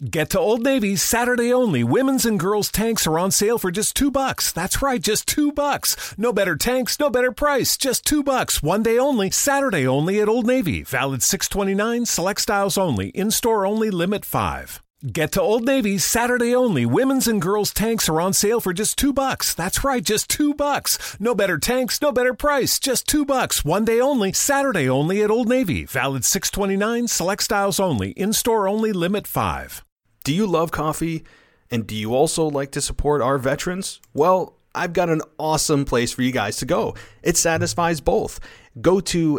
Get to Old Navy Saturday only. Women's and girls' tanks are on sale for just $2. That's right, just $2. No better tanks, no better price. Just $2. One day only, Saturday only at Old Navy. Valid 6/29, select styles only. In-store only, limit 5. Get to Old Navy Saturday only. Women's and girls' tanks are on sale for just $2. That's right, just $2. No better tanks, no better price. Just $2. One day only, Saturday only at Old Navy. Valid 6/29, select styles only. In-store only, limit 5. Do you love coffee? And do you also like to support our veterans? Well, I've got an awesome place for you guys to go. It satisfies both. Go to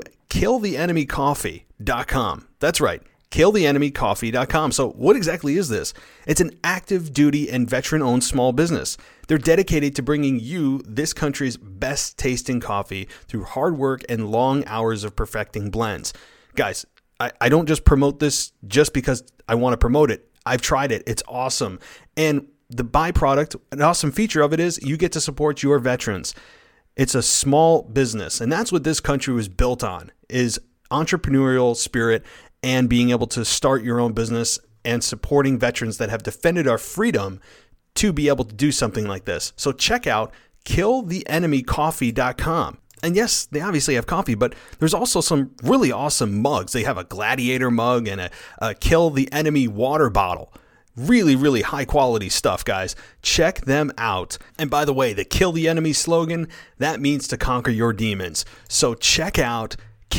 killtheenemycoffee.com. That's right, killtheenemycoffee.com. So what exactly is this? It's an active duty and veteran-owned small business. They're dedicated to bringing you this country's best tasting coffee through hard work and long hours of perfecting blends. Guys, I don't just promote this just because I want to promote it. I've tried it. It's awesome. And the byproduct, an awesome feature of it is you get to support your veterans. It's a small business. And that's what this country was built on, is entrepreneurial spirit and being able to start your own business and supporting veterans that have defended our freedom to be able to do something like this. So check out killtheenemycoffee.com. And yes, they obviously have coffee, but there's also some really awesome mugs. They have a Gladiator mug and a Kill the Enemy water bottle. Really, really high quality stuff, guys. Check them out. And by the way, the Kill the Enemy slogan, that means to conquer your demons. So check out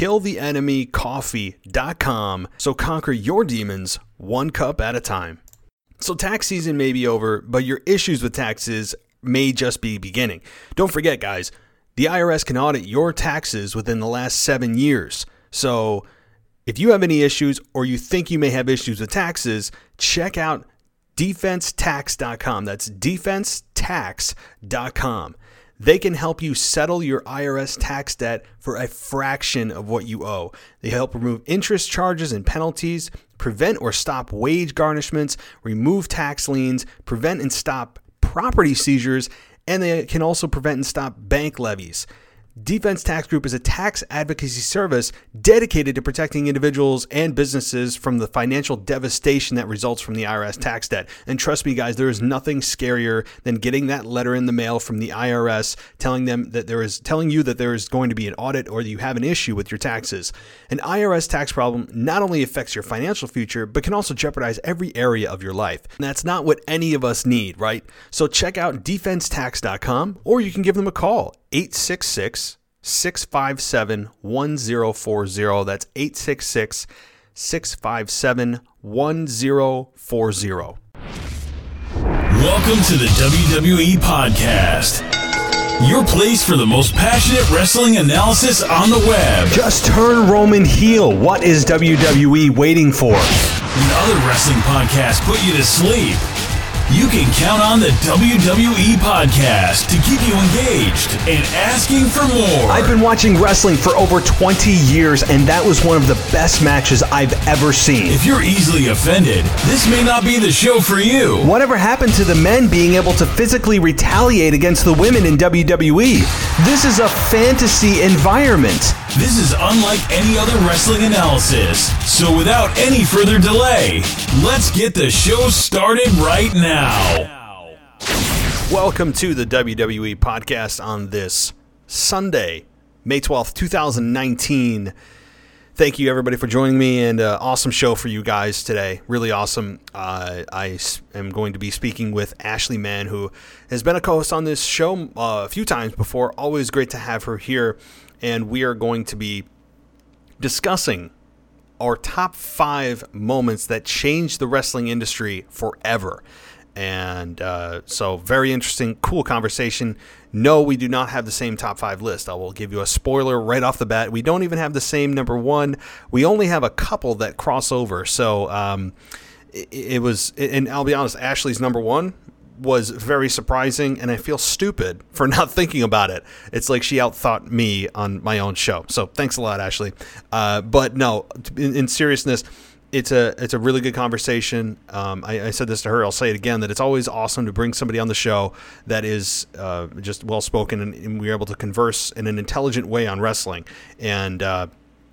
killtheenemycoffee.com. So conquer your demons one cup at a time. So tax season may be over, but your issues with taxes may just be beginning. Don't forget, guys, the IRS can audit your taxes within the last 7 years. So if you have any issues or you think you may have issues with taxes, check out defensetax.com. That's defensetax.com. They can help you settle your IRS tax debt for a fraction of what you owe. They help remove interest charges and penalties, prevent or stop wage garnishments, remove tax liens, prevent and stop property seizures, and they can also prevent and stop bank levies. Defense Tax Group is a tax advocacy service dedicated to protecting individuals and businesses from the financial devastation that results from the IRS tax debt. And trust me, guys, there is nothing scarier than getting that letter in the mail from the IRS telling you that there is going to be an audit or that you have an issue with your taxes. An IRS tax problem not only affects your financial future, but can also jeopardize every area of your life. And that's not what any of us need, right? So check out defensetax.com, or you can give them a call. 866-657-1040. That's 866-657-1040. Welcome to the WWE Podcast, your place for the most passionate wrestling analysis on the web. Just turn Roman heel. What is WWE waiting for? When other wrestling podcasts put you to sleep, you can count on the WWE Podcast to keep you engaged and asking for more. I've been watching wrestling for over 20 years, and that was one of the best matches I've ever seen. If you're easily offended, this may not be the show for you. Whatever happened to the men being able to physically retaliate against the women in WWE? This is a fantasy environment. This is unlike any other wrestling analysis. So without any further delay, let's get the show started right now. Welcome to the WWE Podcast on this Sunday, May 12th, 2019. Thank you, everybody, for joining me, and awesome show for you guys today. Really awesome. I am going to be speaking with Ashley Mann, who has been a co-host on this show a few times before. Always great to have her here, and we are going to be discussing our top 5 moments that changed the wrestling industry forever. And so very interesting, cool conversation. No, we do not have the same top 5 list. I will give you a spoiler right off the bat. We don't even have the same number 1. We only have a couple that cross over. So it was, and I'll be honest, Ashley's number 1 was very surprising, and I feel stupid for not thinking about it. It's like she outthought me on my own show. So thanks a lot, Ashley. But no, in seriousness, it's a really good conversation. I said this to her. I'll say it again, that it's always awesome to bring somebody on the show that is just well-spoken, and we're able to converse in an intelligent way on wrestling. And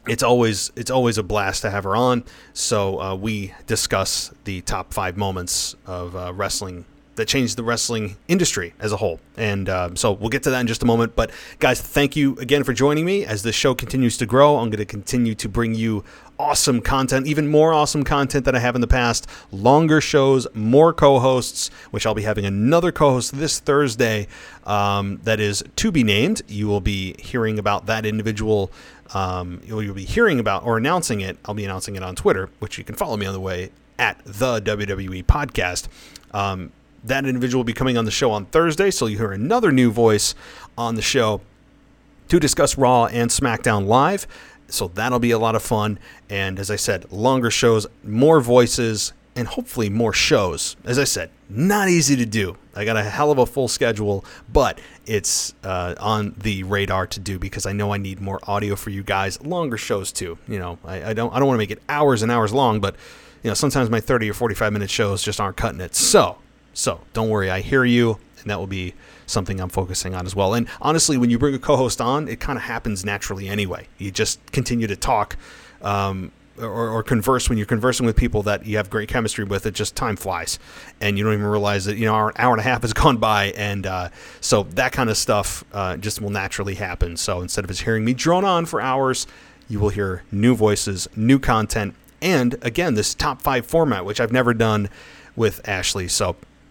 it's always a blast to have her on. So we discuss the top 5 moments of wrestling that changed the wrestling industry as a whole. And so we'll get to that in just a moment. But guys, thank you again for joining me. As the show continues to grow, I'm going to continue to bring you awesome content, even more awesome content than I have in the past. Longer shows, more co-hosts, which I'll be having another co-host this Thursday that is to be named. You will be hearing about that individual. You'll be hearing about or announcing it. I'll be announcing it on Twitter, which you can follow me on the way at the WWE Podcast. That individual will be coming on the show on Thursday, so you hear another new voice on the show to discuss Raw and SmackDown Live. So that'll be a lot of fun. And as I said, longer shows, more voices, and hopefully more shows. As I said, not easy to do. I got a hell of a full schedule, but it's on the radar to do because I know I need more audio for you guys. Longer shows too. You know, I don't want to make it hours and hours long, but you know, sometimes my 30 or 45 minute shows just aren't cutting it. So don't worry, I hear you, and that will be something I'm focusing on as well. And honestly, when you bring a co-host on, it kind of happens naturally anyway. You just continue to talk or converse. When you're conversing with people that you have great chemistry with, it just time flies, and you don't even realize that, you know, an hour and a half has gone by, and so that kind of stuff just will naturally happen. So instead of just hearing me drone on for hours, you will hear new voices, new content, and again, this top 5 format, which I've never done with Ashley. So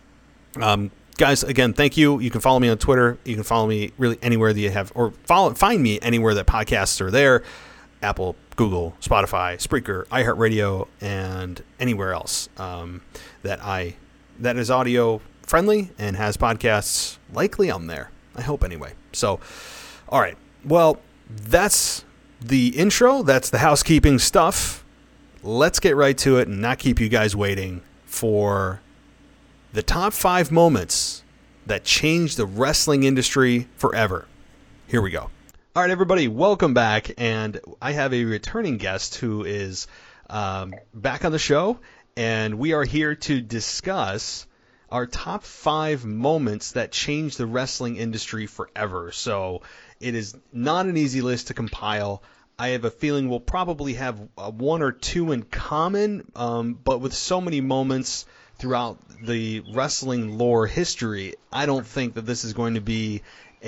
guys, again, thank you. You can follow me on Twitter. You can follow me really anywhere that you have, or find me anywhere that podcasts are there. Apple, Google, Spotify, Spreaker, iHeartRadio, and anywhere else that is audio friendly and has podcasts. Likely I'm there. I hope anyway. So, all right. Well, that's the intro. That's the housekeeping stuff. Let's get right to it and not keep you guys waiting for the top 5 moments that changed the wrestling industry forever. Here we go. All right, everybody, welcome back. And I have a returning guest who is back on the show. And we are here to discuss our top 5 moments that changed the wrestling industry forever. So it is not an easy list to compile. I have a feeling we'll probably have 1 or 2 in common, but with so many moments throughout the wrestling lore history, I don't think that this is going to be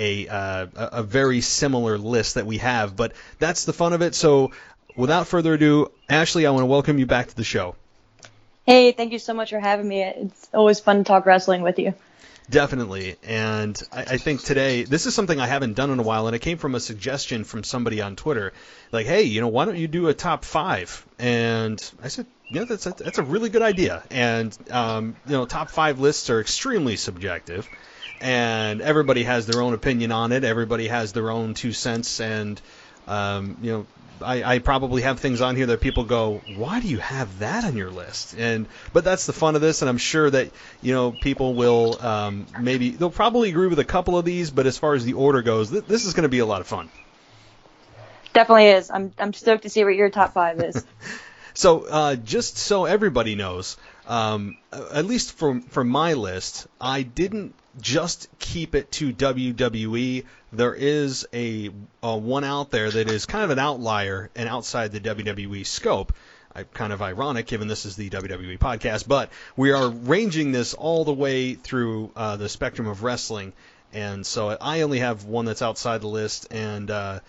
a very similar list that we have, but that's the fun of it. So without further ado, Ashley, I want to welcome you back to the show. Hey, thank you so much for having me. It's always fun to talk wrestling with you. Definitely. And I think today, this is something I haven't done in a while, and it came from a suggestion from somebody on Twitter. Like, hey, you know, why don't you do a top 5? And I said, yeah, that's a really good idea. And, you know, top 5 lists are extremely subjective, and everybody has their own opinion on it. Everybody has their own 2 cents. And, you know, I probably have things on here that people go, why do you have that on your list? But that's the fun of this, and I'm sure that, you know, people will they'll probably agree with a couple of these, but as far as the order goes, this is going to be a lot of fun. Definitely is. I'm stoked to see what your top 5 is. So just so everybody knows, at least for my list, I didn't just keep it to WWE. There is a one out there that is kind of an outlier and outside the WWE scope. Kind of ironic, given this is the WWE podcast, but we are ranging this all the way through the spectrum of wrestling, and so I only have one that's outside the list, and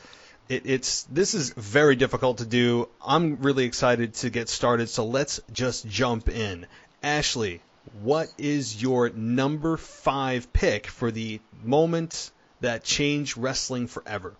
this is very difficult to do. I'm really excited to get started, so let's just jump in. Ashley, what is your number 5 pick for the moment that changed wrestling forever?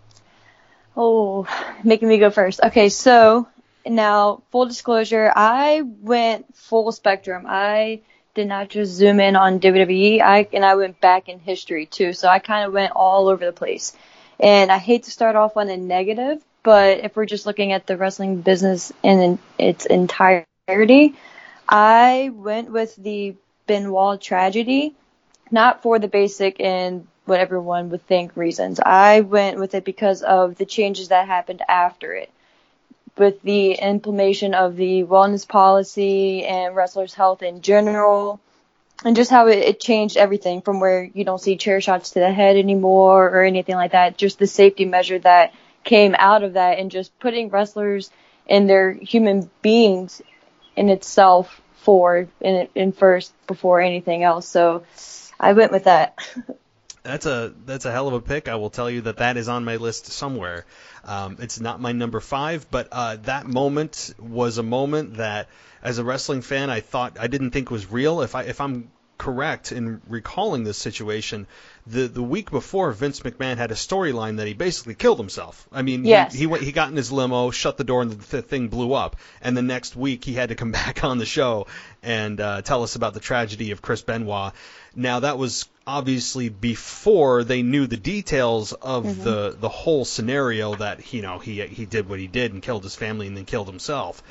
Oh, making me go first. Okay, so now, full disclosure, I went full spectrum. I did not just zoom in on WWE, I went back in history too, so I kind of went all over the place. And I hate to start off on a negative, but if we're just looking at the wrestling business in its entirety, I went with the Benoit tragedy, not for the basic and what everyone would think reasons. I went with it because of the changes that happened after it, with the implementation of the wellness policy and wrestlers' health in general, and just how it changed everything from where you don't see chair shots to the head anymore or anything like that, just the safety measure that came out of that, and just putting wrestlers and their human beings in itself in first before anything else. So I went with that. That's a hell of a pick. I will tell you that is on my list somewhere. It's not my number 5, but that moment was a moment that, as a wrestling fan, I didn't think was real. If I'm correct in recalling this situation, the week before, Vince McMahon had a storyline that he basically killed himself. I mean, yes. he got in his limo, shut the door, and the thing blew up. And the next week, he had to come back on the show and tell us about the tragedy of Chris Benoit. Now, that was obviously before they knew the details of the whole scenario, that he did what he did and killed his family and then killed himself.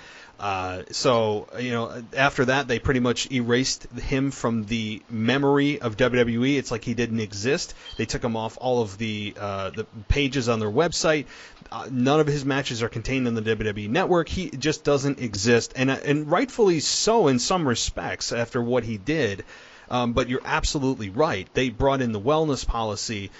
So after that, they pretty much erased him from the memory of WWE. It's like he didn't exist. They took him off all of the pages on their website. None of his matches are contained on the WWE Network. He just doesn't exist, and rightfully so in some respects after what he did. But you're absolutely right. They brought in the wellness policy,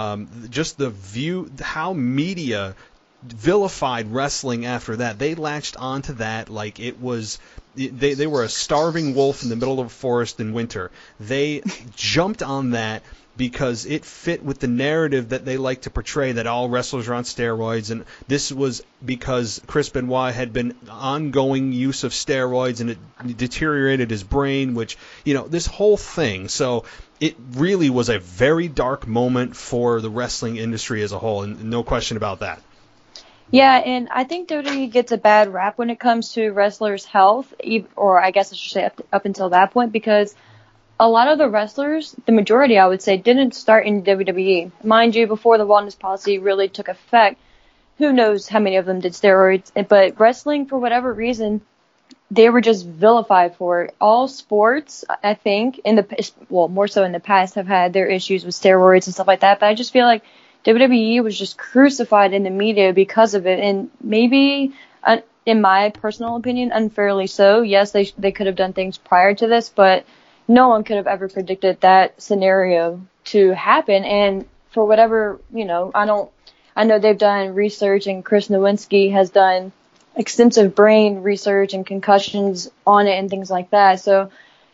just the view, how media vilified wrestling after that. They latched onto that like it was they were a starving wolf in the middle of a forest in winter. They jumped on that because it fit with the narrative that they like to portray, that all wrestlers are on steroids, and this was because Chris Benoit had been ongoing use of steroids and it deteriorated his brain, which, this whole thing. So it really was a very dark moment for the wrestling industry as a whole, and no question about that. Yeah, and I think WWE gets a bad rap when it comes to wrestlers' health, or I guess I should say up until that point, because a lot of the wrestlers, the majority I would say, didn't start in WWE. Mind you, before the wellness policy really took effect, who knows how many of them did steroids, but wrestling, for whatever reason, they were just vilified for it. All sports, I think, more so in the past, have had their issues with steroids and stuff like that, but I just feel like WWE was just crucified in the media because of it, and maybe, in my personal opinion, unfairly so. Yes, they could have done things prior to this, but no one could have ever predicted that scenario to happen. And for whatever, I know they've done research, and Chris Nowinski has done extensive brain research and concussions on it and things like that. So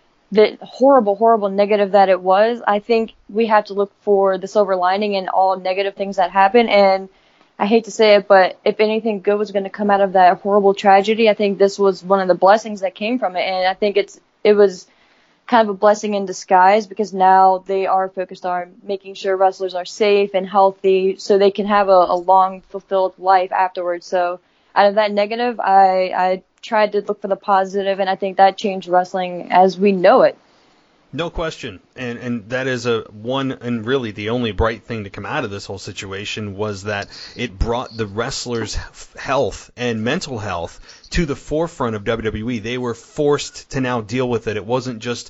the horrible, horrible negative that it was, I think we have to look for the silver lining in all negative things that happen. And I hate to say it, but if anything good was going to come out of that horrible tragedy, I think this was one of the blessings that came from it. And I think it was kind of a blessing in disguise, because now they are focused on making sure wrestlers are safe and healthy so they can have a long, fulfilled life afterwards. So out of that negative, I tried to look for the positive, and I think that changed wrestling as we know it. No question. And that is one and really the only bright thing to come out of this whole situation, was that it brought the wrestlers' health and mental health to the forefront of WWE. They were forced to now deal with it. It wasn't just,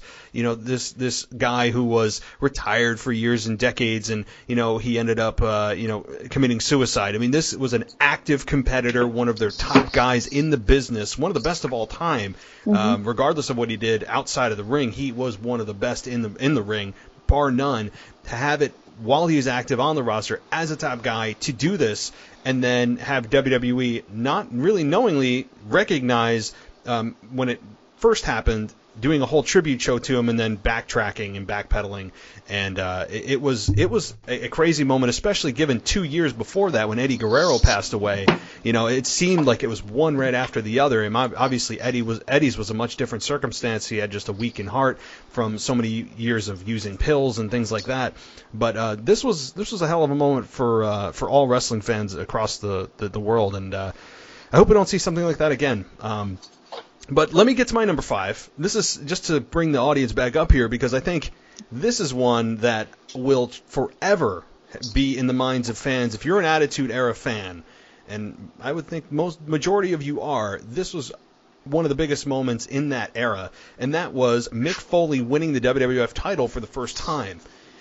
this guy who was retired for years and decades and, he ended up, committing suicide. I mean, this was an active competitor, one of their top guys in the business, one of the best of all time. Regardless of what he did outside of the ring, he was one of the best in the ring, bar none. To have it while he was active on the roster as a top guy, to do this, and then have WWE not really knowingly recognize when it first happened, doing a whole tribute show to him and then backtracking and backpedaling. And it was a crazy moment, especially given 2 years before that when Eddie Guerrero passed away. It seemed like it was one right after the other. And obviously Eddie's was a much different circumstance. He had just a weakened heart from so many years of using pills and things like that. But this was a hell of a moment for all wrestling fans across the world. And I hope we don't see something like that again. But let me get to my number 5. This is just to bring the audience back up here, because I think this is one that will forever be in the minds of fans. If you're an Attitude Era fan, and I would think majority of you are, this was one of the biggest moments in that era, and that was Mick Foley winning the WWF title for the first time.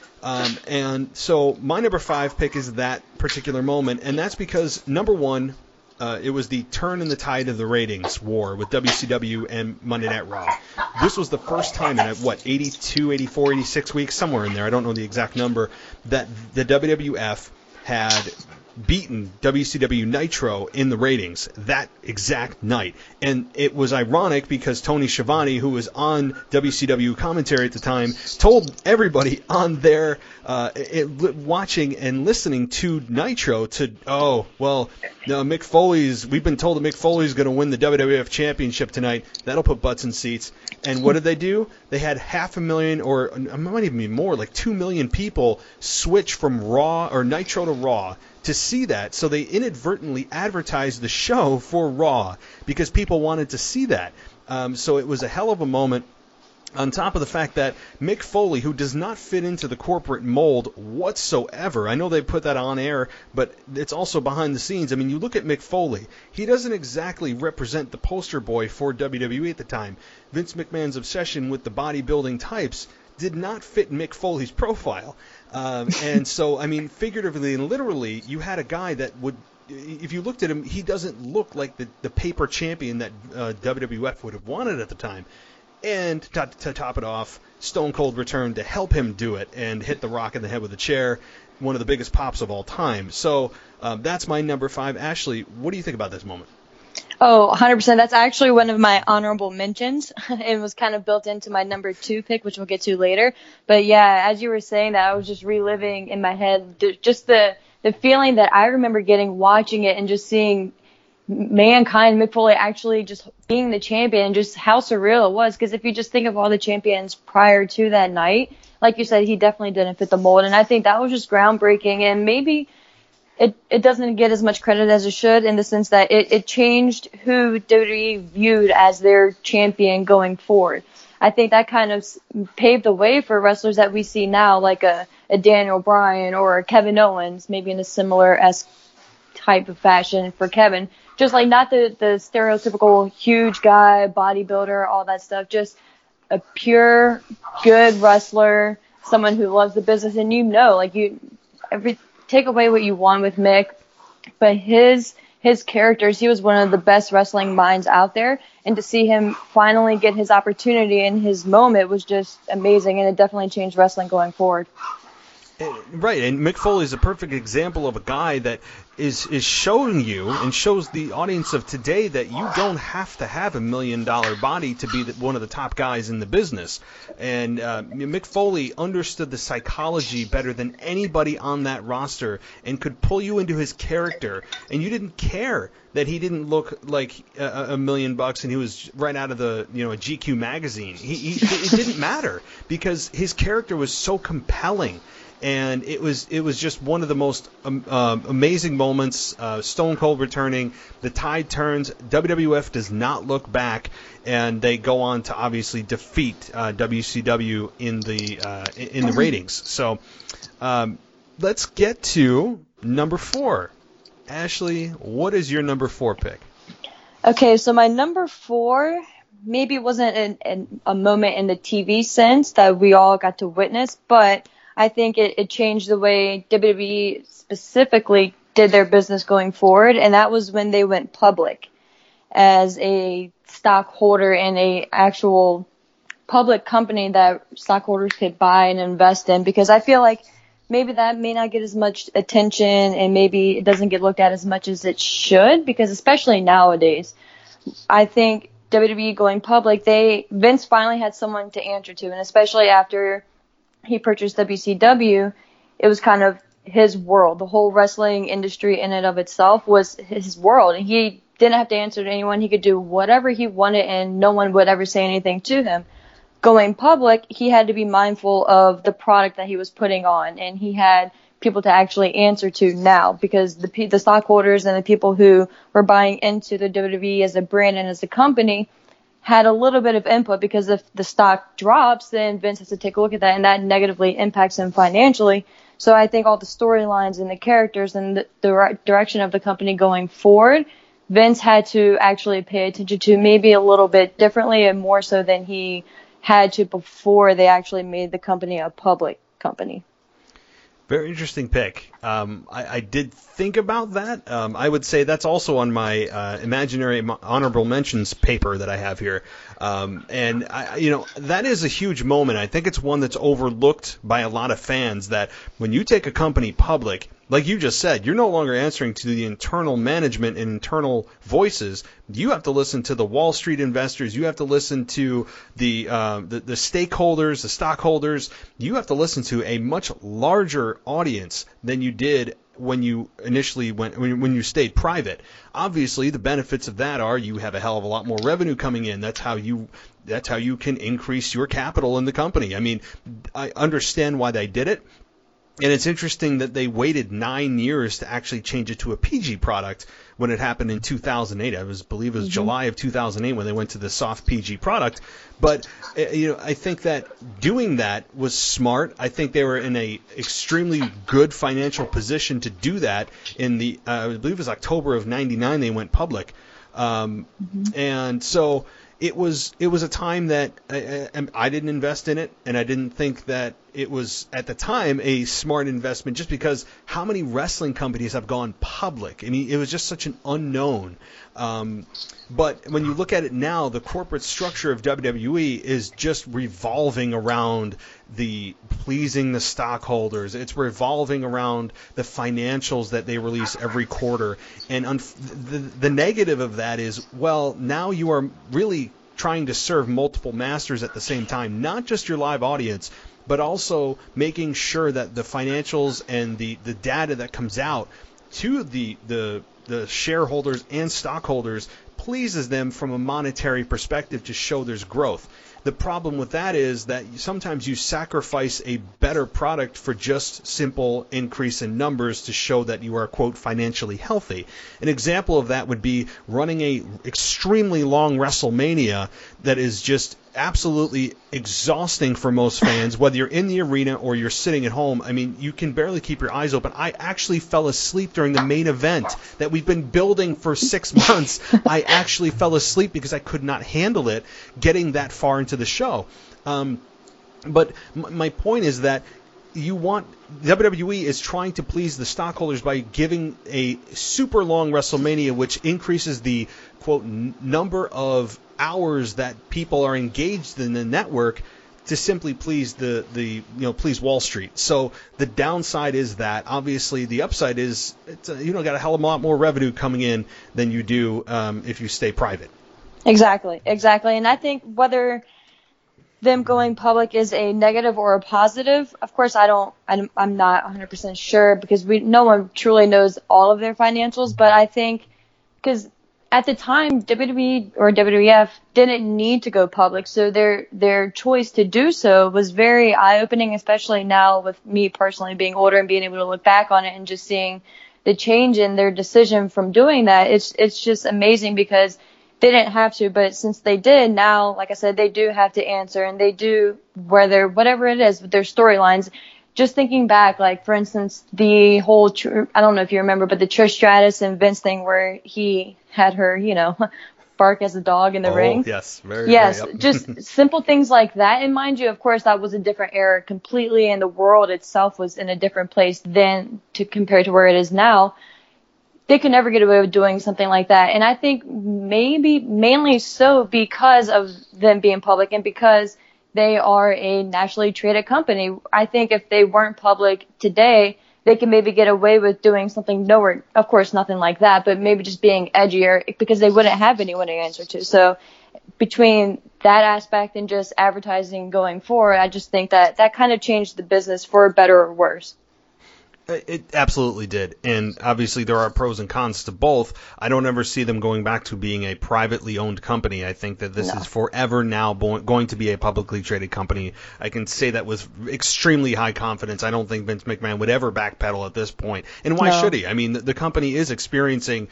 And so my number 5 pick is that particular moment, and that's because, number one, it was the turn in the tide of the ratings war with WCW and Monday Night Raw. This was the first time in, 82, 84, 86 weeks, somewhere in there, I don't know the exact number, that the WWF had beaten WCW Nitro in the ratings that exact night. And it was ironic because Tony Schiavone, who was on WCW commentary at the time, told everybody on there watching and listening to Nitro Mick Foley's, we've been told that Mick Foley's going to win the WWF Championship tonight. That'll put butts in seats. And what did they do? They had 500,000, or it might even be more, like 2 million people switch from Raw or Nitro to Raw to see that. So they inadvertently advertised the show for Raw because people wanted to see that. So it was a hell of a moment. On top of the fact that Mick Foley, who does not fit into the corporate mold whatsoever, I know they put that on air, but it's also behind the scenes. I mean, you look at Mick Foley, he doesn't exactly represent the poster boy for WWE at the time. Vince McMahon's obsession with the bodybuilding types did not fit Mick Foley's profile. And so, I mean, figuratively and literally, you had a guy that would, if you looked at him, he doesn't look like the paper champion that WWF would have wanted at the time. And to top it off, Stone Cold returned to help him do it and hit The Rock in the head with a chair, one of the biggest pops of all time. So that's my number 5. Ashley, what do you think about this moment? Oh, 100%. That's actually one of my honorable mentions. It was kind of built into my number 2 pick, which we'll get to later. But yeah, as you were saying that, I was just reliving in my head just the feeling that I remember getting watching it and just seeing Mankind, Mick Foley actually just being the champion, and just how surreal it was. Because if you just think of all the champions prior to that night, like you said, he definitely didn't fit the mold. And I think that was just groundbreaking. And maybe it doesn't get as much credit as it should, in the sense that it changed who WWE viewed as their champion going forward. I think that kind of paved the way for wrestlers that we see now, like a Daniel Bryan or a Kevin Owens, maybe in a similar-esque type of fashion for Kevin. Just like not the stereotypical huge guy, bodybuilder, all that stuff. Just a pure, good wrestler, someone who loves the business. And take away what you want with Mick, but his characters, he was one of the best wrestling minds out there. And to see him finally get his opportunity and his moment was just amazing. And it definitely changed wrestling going forward. Right, and Mick Foley is a perfect example of a guy that is showing you and shows the audience of today that you don't have to have $1 million body to be one of the top guys in the business. And Mick Foley understood the psychology better than anybody on that roster and could pull you into his character, and you didn't care that he didn't look like $1 million and he was right out of a GQ magazine. It didn't matter because his character was so compelling. And it was just one of the most amazing moments. Stone Cold returning, the tide turns. WWF does not look back, and they go on to obviously defeat WCW in the ratings. So let's get to number 4. Ashley, what is your number 4 pick? Okay, so my number 4 maybe wasn't a moment in the TV sense that we all got to witness, but I think it changed the way WWE specifically did their business going forward, and that was when they went public as a stockholder in a actual public company that stockholders could buy and invest in, because I feel like maybe that may not get as much attention and maybe it doesn't get looked at as much as it should, because especially nowadays, I think WWE going public, Vince finally had someone to answer to, and especially after he purchased WCW, it was kind of his world. The whole wrestling industry in and of itself was his world. And he didn't have to answer to anyone. He could do whatever he wanted and no one would ever say anything to him. Going public, he had to be mindful of the product that he was putting on, and he had people to actually answer to now, because the stockholders and the people who were buying into the WWE as a brand and as a company had a little bit of input, because if the stock drops, then Vince has to take a look at that, and that negatively impacts him financially. So I think all the storylines and the characters and the direction of the company going forward, Vince had to actually pay attention to maybe a little bit differently and more so than he had to before they actually made the company a public company. Very interesting pick. I did think about that. I would say that's also on my imaginary honorable mentions paper that I have here. And that is a huge moment. I think it's one that's overlooked by a lot of fans, that when you take a company public, like you just said, you're no longer answering to the internal management and internal voices. You have to listen to the Wall Street investors. You have to listen to the stakeholders, the stockholders. You have to listen to a much larger audience than you did when you initially when you stayed private. Obviously, the benefits of that are you have a hell of a lot more revenue coming in. That's how you can increase your capital in the company. I mean, I understand why they did it. And it's interesting that they waited 9 years to actually change it to a PG product when it happened in 2008. I believe it was July of 2008 when they went to the soft PG product. But I think that doing that was smart. I think they were in a extremely good financial position to do that. In the I believe it was October of '99 they went public, and so it was a time that I didn't invest in it, and I didn't think that it was at the time a smart investment, just because how many wrestling companies have gone public? I mean, it was just such an unknown. But when you look at it now, the corporate structure of WWE is just revolving around pleasing the stockholders. It's revolving around the financials that they release every quarter. And the negative of that is, well, now you are really trying to serve multiple masters at the same time, not just your live audience, but also making sure that the financials and the data that comes out to the shareholders and stockholders pleases them from a monetary perspective to show there's growth. The problem with that is that sometimes you sacrifice a better product for just simple increase in numbers to show that you are, quote, financially healthy. An example of that would be running a extremely long WrestleMania that is just absolutely exhausting for most fans, whether you're in the arena or you're sitting at home. I mean, you can barely keep your eyes open. I actually fell asleep during the main event that we've been building for 6 months. I actually fell asleep because I could not handle it getting that far into the show. But my point is that WWE is trying to please the stockholders by giving a super long WrestleMania, which increases the, quote, number of hours that people are engaged in the network to simply please please Wall Street. So the downside is that. Obviously, the upside is got a hell of a lot more revenue coming in than you do if you stay private. Exactly. And I think whether them going public is a negative or a positive, of course, I'm not 100% sure, because no one truly knows all of their financials. But I think because at the time, WWE or WWF didn't need to go public, so their choice to do so was very eye-opening, especially now with me personally being older and being able to look back on it and just seeing the change in their decision from doing that. It's just amazing, because they didn't have to, but since they did, now, like I said, they do have to answer, and they do, whatever it is with their storylines. Just thinking back, like, for instance, the whole, I don't know if you remember, but the Trish Stratus and Vince thing where he had her, bark as a dog in the ring. Yes, yes, very, yep. Just simple things like that. And mind you, of course, that was a different era completely, and the world itself was in a different place then compared to where it is now. They could never get away with doing something like that. And I think maybe mainly so because of them being public and because they are a nationally traded company. I think if they weren't public today, they can maybe get away with doing something nowhere, of course, nothing like that, but maybe just being edgier because they wouldn't have anyone to answer to. So between that aspect and just advertising going forward, I just think that kind of changed the business for better or worse. It absolutely did, and obviously there are pros and cons to both. I don't ever see them going back to being a privately owned company. I think that this is forever now going to be a publicly traded company. I can say that with extremely high confidence. I don't think Vince McMahon would ever backpedal at this point, and why should he? I mean, the company is experiencing,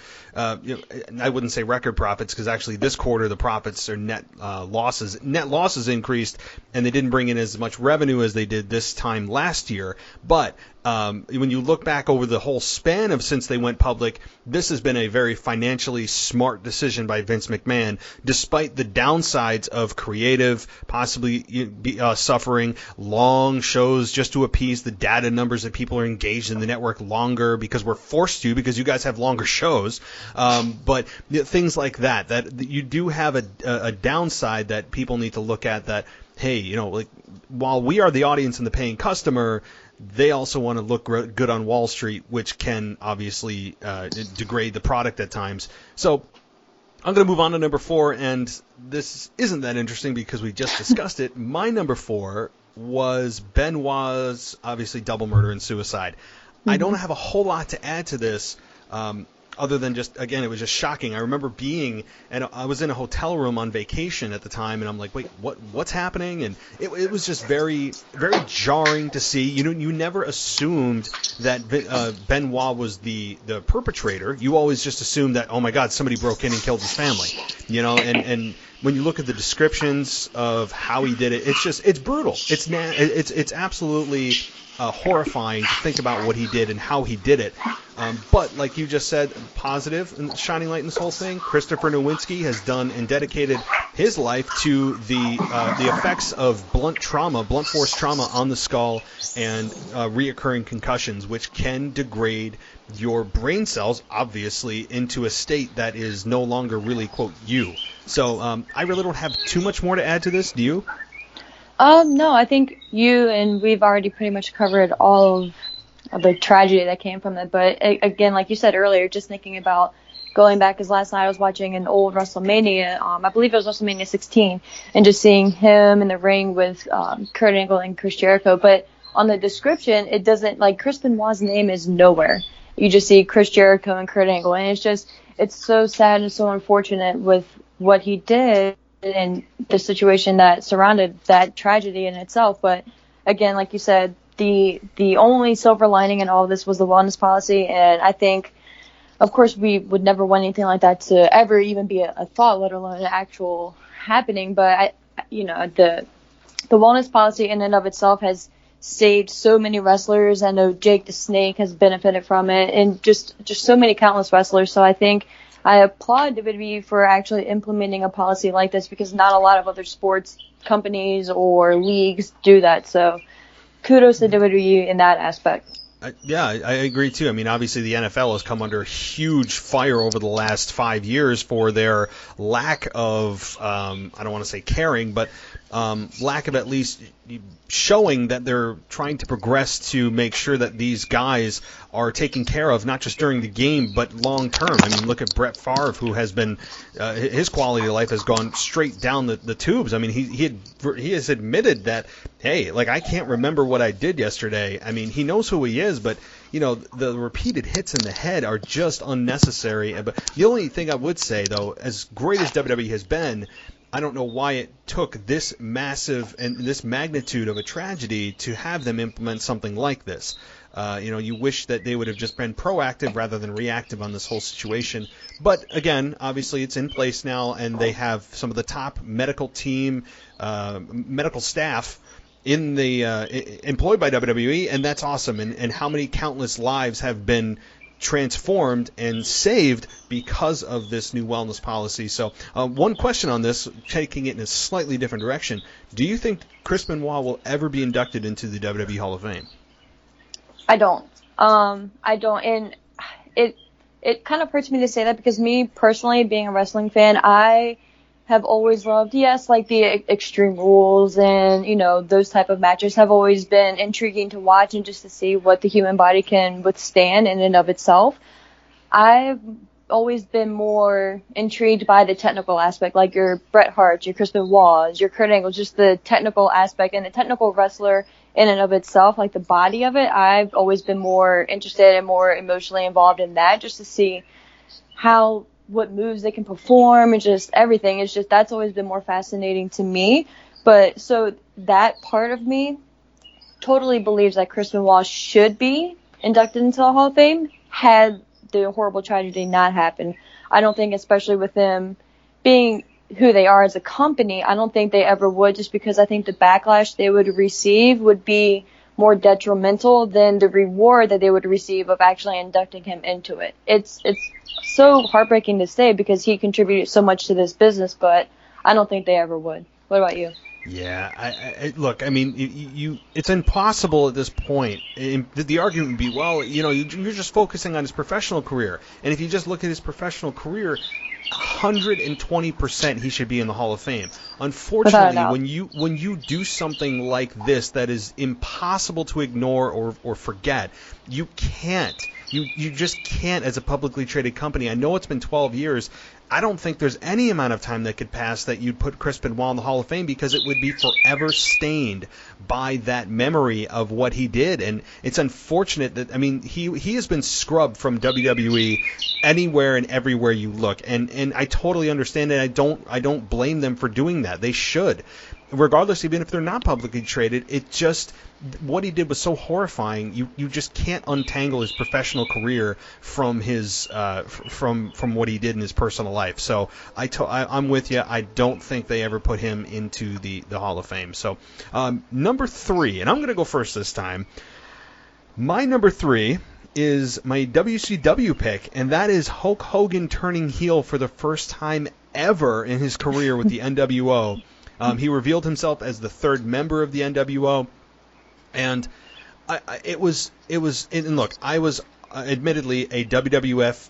I wouldn't say record profits, because actually this quarter the profits are net losses. Net losses increased, and they didn't bring in as much revenue as they did this time last year, but when you look back over the whole span of since they went public, this has been a very financially smart decision by Vince McMahon, despite the downsides of creative, possibly suffering long shows just to appease the data numbers that people are engaged in the network longer because we're forced to, because you guys have longer shows. But things like that you do have a downside that people need to look at, that hey, like while we are the audience and the paying customer, they also want to look good on Wall Street, which can obviously degrade the product at times. So I'm going to move on to number 4, and this isn't that interesting because we just discussed it. My number 4 was Benoit's, obviously, double murder and suicide. Mm-hmm. I don't have a whole lot to add to this, other than just, again, it was just shocking. I remember I was in a hotel room on vacation at the time, and I'm like, wait, what's happening? And it was just very, very jarring to see. You never assumed that Benoit was the perpetrator. You always just assumed that, oh my God, somebody broke in and killed his family. And when you look at the descriptions of how he did it, it's brutal. It's absolutely horrifying to think about what he did and how he did it. But like you just said, positive and shining light in this whole thing, Christopher Nowinski has done and dedicated his life to the effects of blunt force trauma on the skull and reoccurring concussions, which can degrade your brain cells, obviously, into a state that is no longer really, quote, you. So I really don't have too much more to add to this. Do you? No, I think you and we've already pretty much covered all of the tragedy that came from it. But again, like you said earlier, just thinking about going back, because last night I was watching an old WrestleMania, I believe it was WrestleMania 16, and just seeing him in the ring with Kurt Angle and Chris Jericho. But on the description, it doesn't, like, Chris Benoit's name is nowhere. You just see Chris Jericho and Kurt Angle, and it's so sad and so unfortunate with what he did and the situation that surrounded that tragedy in itself. But again, like you said, the only silver lining in all of this was the wellness policy. And I think, of course, we would never want anything like that to ever even be a thought, let alone an actual happening. But the wellness policy in and of itself has saved so many wrestlers. I know Jake the Snake has benefited from it, and just so many countless wrestlers. So I think I applaud WWE for actually implementing a policy like this, because not a lot of other sports companies or leagues do that. So kudos to WWE in that aspect. Yeah, I agree too. I mean, obviously the NFL has come under huge fire over the last 5 years for their lack of, I don't want to say caring, but lack of at least showing that they're trying to progress to make sure that these guys are taken care of, not just during the game, but long term. I mean, look at Brett Favre, who has been, his quality of life has gone straight down the tubes. I mean, he has admitted that, hey, like, I can't remember what I did yesterday. I mean, he knows who he is, but the repeated hits in the head are just unnecessary. But the only thing I would say, though, as great as WWE has been, I don't know why it took this massive and this magnitude of a tragedy to have them implement something like this. You wish that they would have just been proactive rather than reactive on this whole situation. But again, obviously it's in place now, and they have some of the top medical team, medical staff in the employed by WWE, and that's awesome. And how many countless lives have been transformed and saved because of this new wellness policy. So one question on this, taking it in a slightly different direction, do you think Chris Benoit will ever be inducted into the WWE Hall of Fame? I don't. And it kind of hurts me to say that, because me personally, being a wrestling fan, I have always loved, yes, like the Extreme Rules and, those type of matches have always been intriguing to watch, and just to see what the human body can withstand in and of itself. I've always been more intrigued by the technical aspect, like your Bret Hart, your Chris Benoit, your Kurt Angle, just the technical aspect and the technical wrestler in and of itself, like the body of it. I've always been more interested and more emotionally involved in that, just to see what moves they can perform and just everything. It's just, that's always been more fascinating to me. But so that part of me totally believes that Chris Benoit should be inducted into the Hall of Fame had the horrible tragedy not happened. I don't think, especially with them being who they are as a company, I don't think they ever would, just because I think the backlash they would receive would be more detrimental than the reward that they would receive of actually inducting him into it. It's so heartbreaking to say, because he contributed so much to this business, but I don't think they ever would. What about you? Yeah, look, I mean, it's impossible at this point. The argument would be, well, you're just focusing on his professional career. And if you just look at his professional career, 120% he should be in the Hall of Fame. Unfortunately, Without a when you do something like this that is impossible to ignore or forget, you can't. You just can't as a publicly traded company. I know it's been 12 years. I don't think there's any amount of time that could pass that you'd put Chris Benoit in the Hall of Fame, because it would be forever stained by that memory of what he did. And it's unfortunate that, I mean, he has been scrubbed from WWE anywhere and everywhere you look. And I totally understand it. I don't blame them for doing that. They should. Regardless, even if they're not publicly traded, it just, what he did was so horrifying. You just can't untangle his professional career from his from what he did in his personal life. So I'm with you. I don't think they ever put him into the Hall of Fame. So number 3, and I'm going to go first this time. My number 3 is my WCW pick, and that is Hulk Hogan turning heel for the first time ever in his career with the NWO. He revealed himself as the third member of the NWO, and it was. And look, I was admittedly a WWF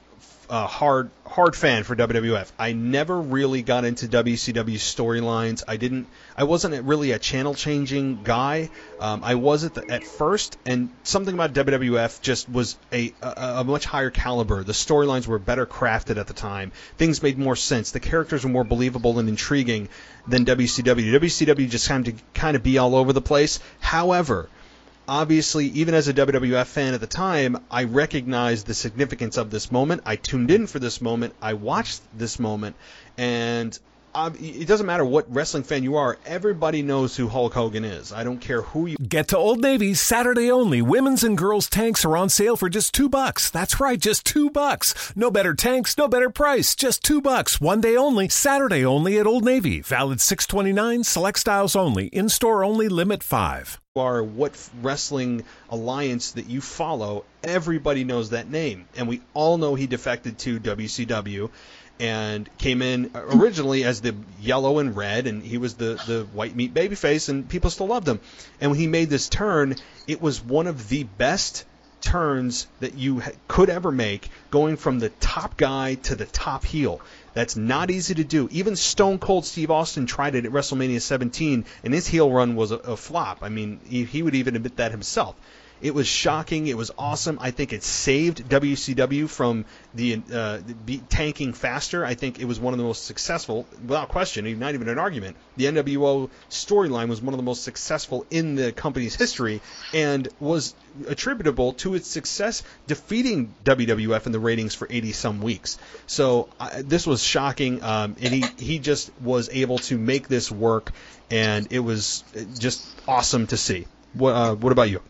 hard fan for WWF. I never really got into WCW storylines. I wasn't really a channel changing guy. I was at first, and something about WWF just was a much higher caliber. The storylines were better crafted at the time. Things made more sense. The characters were more believable and intriguing than WCW. WCW just kind of be all over the place. However, obviously, even as a WWF fan at the time, I recognized the significance of this moment. I tuned in for this moment. I watched this moment. And it doesn't matter what wrestling fan you are. Everybody knows who Hulk Hogan is. I don't care who you... Get to Old Navy's Saturday only. Women's and girls' tanks are on sale for just $2. That's right, just $2. No better tanks, no better price. Just $2. One day only. Saturday only at Old Navy. Valid 6/29. Select styles only. In-store only. Limit 5. Are what wrestling alliance that you follow, everybody knows that name. And we all know he defected to WCW and came in originally as the yellow and red, and he was the white meat babyface, and people still loved him. And when he made this turn, it was one of the best turns that you could ever make, going from the top guy to the top heel. That's not easy to do. Even Stone Cold Steve Austin tried it at WrestleMania 17, and his heel run was a flop. I mean, he would even admit that himself. It was shocking. It was awesome. I think it saved WCW from the tanking faster. I think it was one of the most successful, without question, not even an argument. The NWO storyline was one of the most successful in the company's history, and was attributable to its success defeating WWF in the ratings for 80-some weeks. So this was shocking, and he just was able to make this work, and it was just awesome to see. What about you?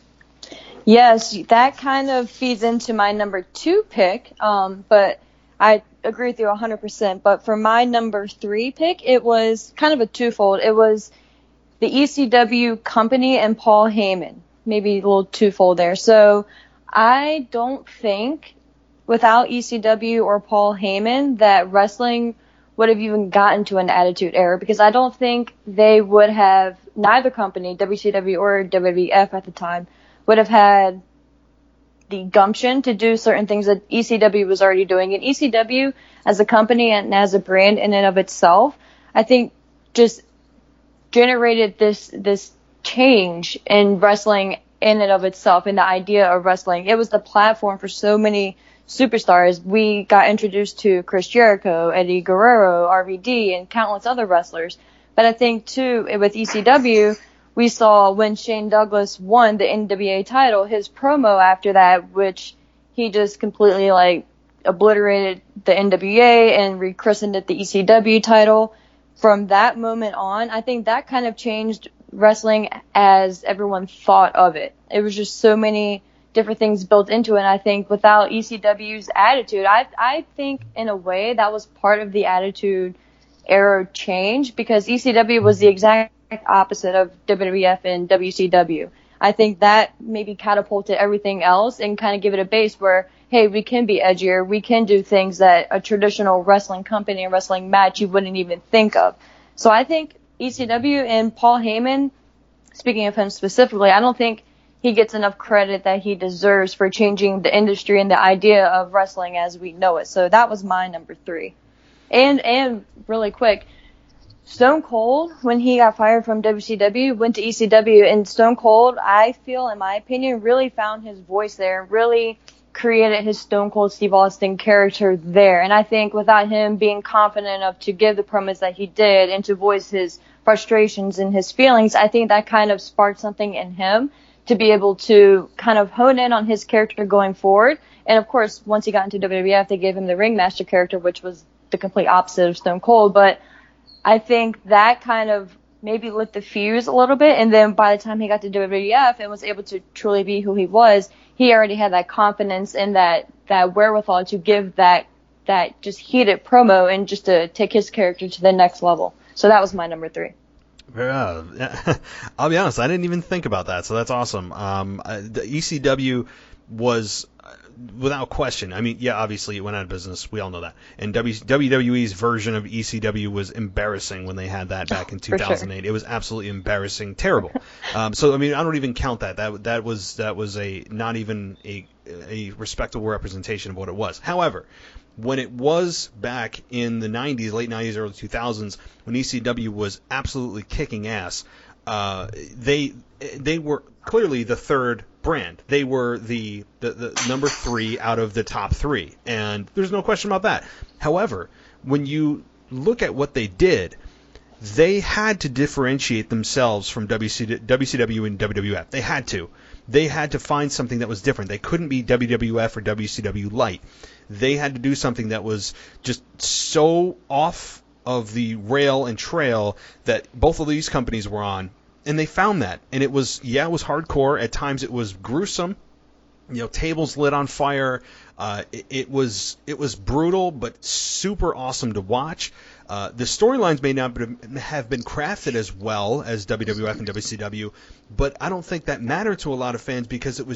Yes, that kind of feeds into my number 2 pick, but I agree with you 100%. But for my number 3 pick, it was kind of a twofold. It was the ECW company and Paul Heyman, maybe a little twofold there. So I don't think without ECW or Paul Heyman that wrestling would have even gotten to an attitude era, because I don't think they would have, neither company, WCW or WWF at the time, would have had the gumption to do certain things that ECW was already doing. And ECW as a company and as a brand in and of itself, I think just generated this change in wrestling in and of itself, and the idea of wrestling. It was the platform for so many superstars. We got introduced to Chris Jericho, Eddie Guerrero, RVD, and countless other wrestlers. But I think, too, with ECW, we saw when Shane Douglas won the NWA title, his promo after that, which he just completely obliterated the NWA and rechristened it the ECW title. From that moment on, I think that kind of changed wrestling as everyone thought of it. It was just so many different things built into it. And I think without ECW's attitude, I think in a way that was part of the attitude era change, because ECW was the exact opposite of WWF and WCW. I think that maybe catapulted everything else and kind of give it a base where, hey, we can be edgier. We can do things that a traditional wrestling company and wrestling match you wouldn't even think of. So I think ECW and Paul Heyman, speaking of him specifically, I don't think he gets enough credit that he deserves for changing the industry and the idea of wrestling as we know it. So that was my number 3. And really quick, Stone Cold, when he got fired from WCW, went to ECW, and Stone Cold, I feel, in my opinion, really found his voice there, really created his Stone Cold Steve Austin character there. And I think without him being confident enough to give the promos that he did and to voice his frustrations and his feelings, I think that kind of sparked something in him to be able to kind of hone in on his character going forward. And of course, once he got into WWF, they gave him the Ringmaster character, which was the complete opposite of Stone Cold. But I think that kind of maybe lit the fuse a little bit. And then by the time he got to WWF and was able to truly be who he was, he already had that confidence and that wherewithal to give that just heated promo and just to take his character to the next level. So that was my number 3. I'll be honest, I didn't even think about that, so that's awesome. The ECW was, without question, I mean, yeah, obviously it went out of business, we all know that. And WWE's version of ECW was embarrassing when they had that back in 2008. Sure. It was absolutely embarrassing, terrible. So I mean, I don't even count that. That was a not even a respectable representation of what it was. However, when it was back in the 90s, late 90s, early 2000s, when ECW was absolutely kicking ass, they were clearly the third brand. They were the number 3 out of the top 3, and there's no question about that. However, when you look at what they did, they had to differentiate themselves from WCW and WWF. They had to. They had to find something that was different. They couldn't be WWF or WCW light. They had to do something that was just so off of the rail and trail that both of these companies were on, and they found that. And it was hardcore. At times it was gruesome. Tables lit on fire. It was brutal, but super awesome to watch. The storylines may not have been crafted as well as WWF and WCW, but I don't think that mattered to a lot of fans because it was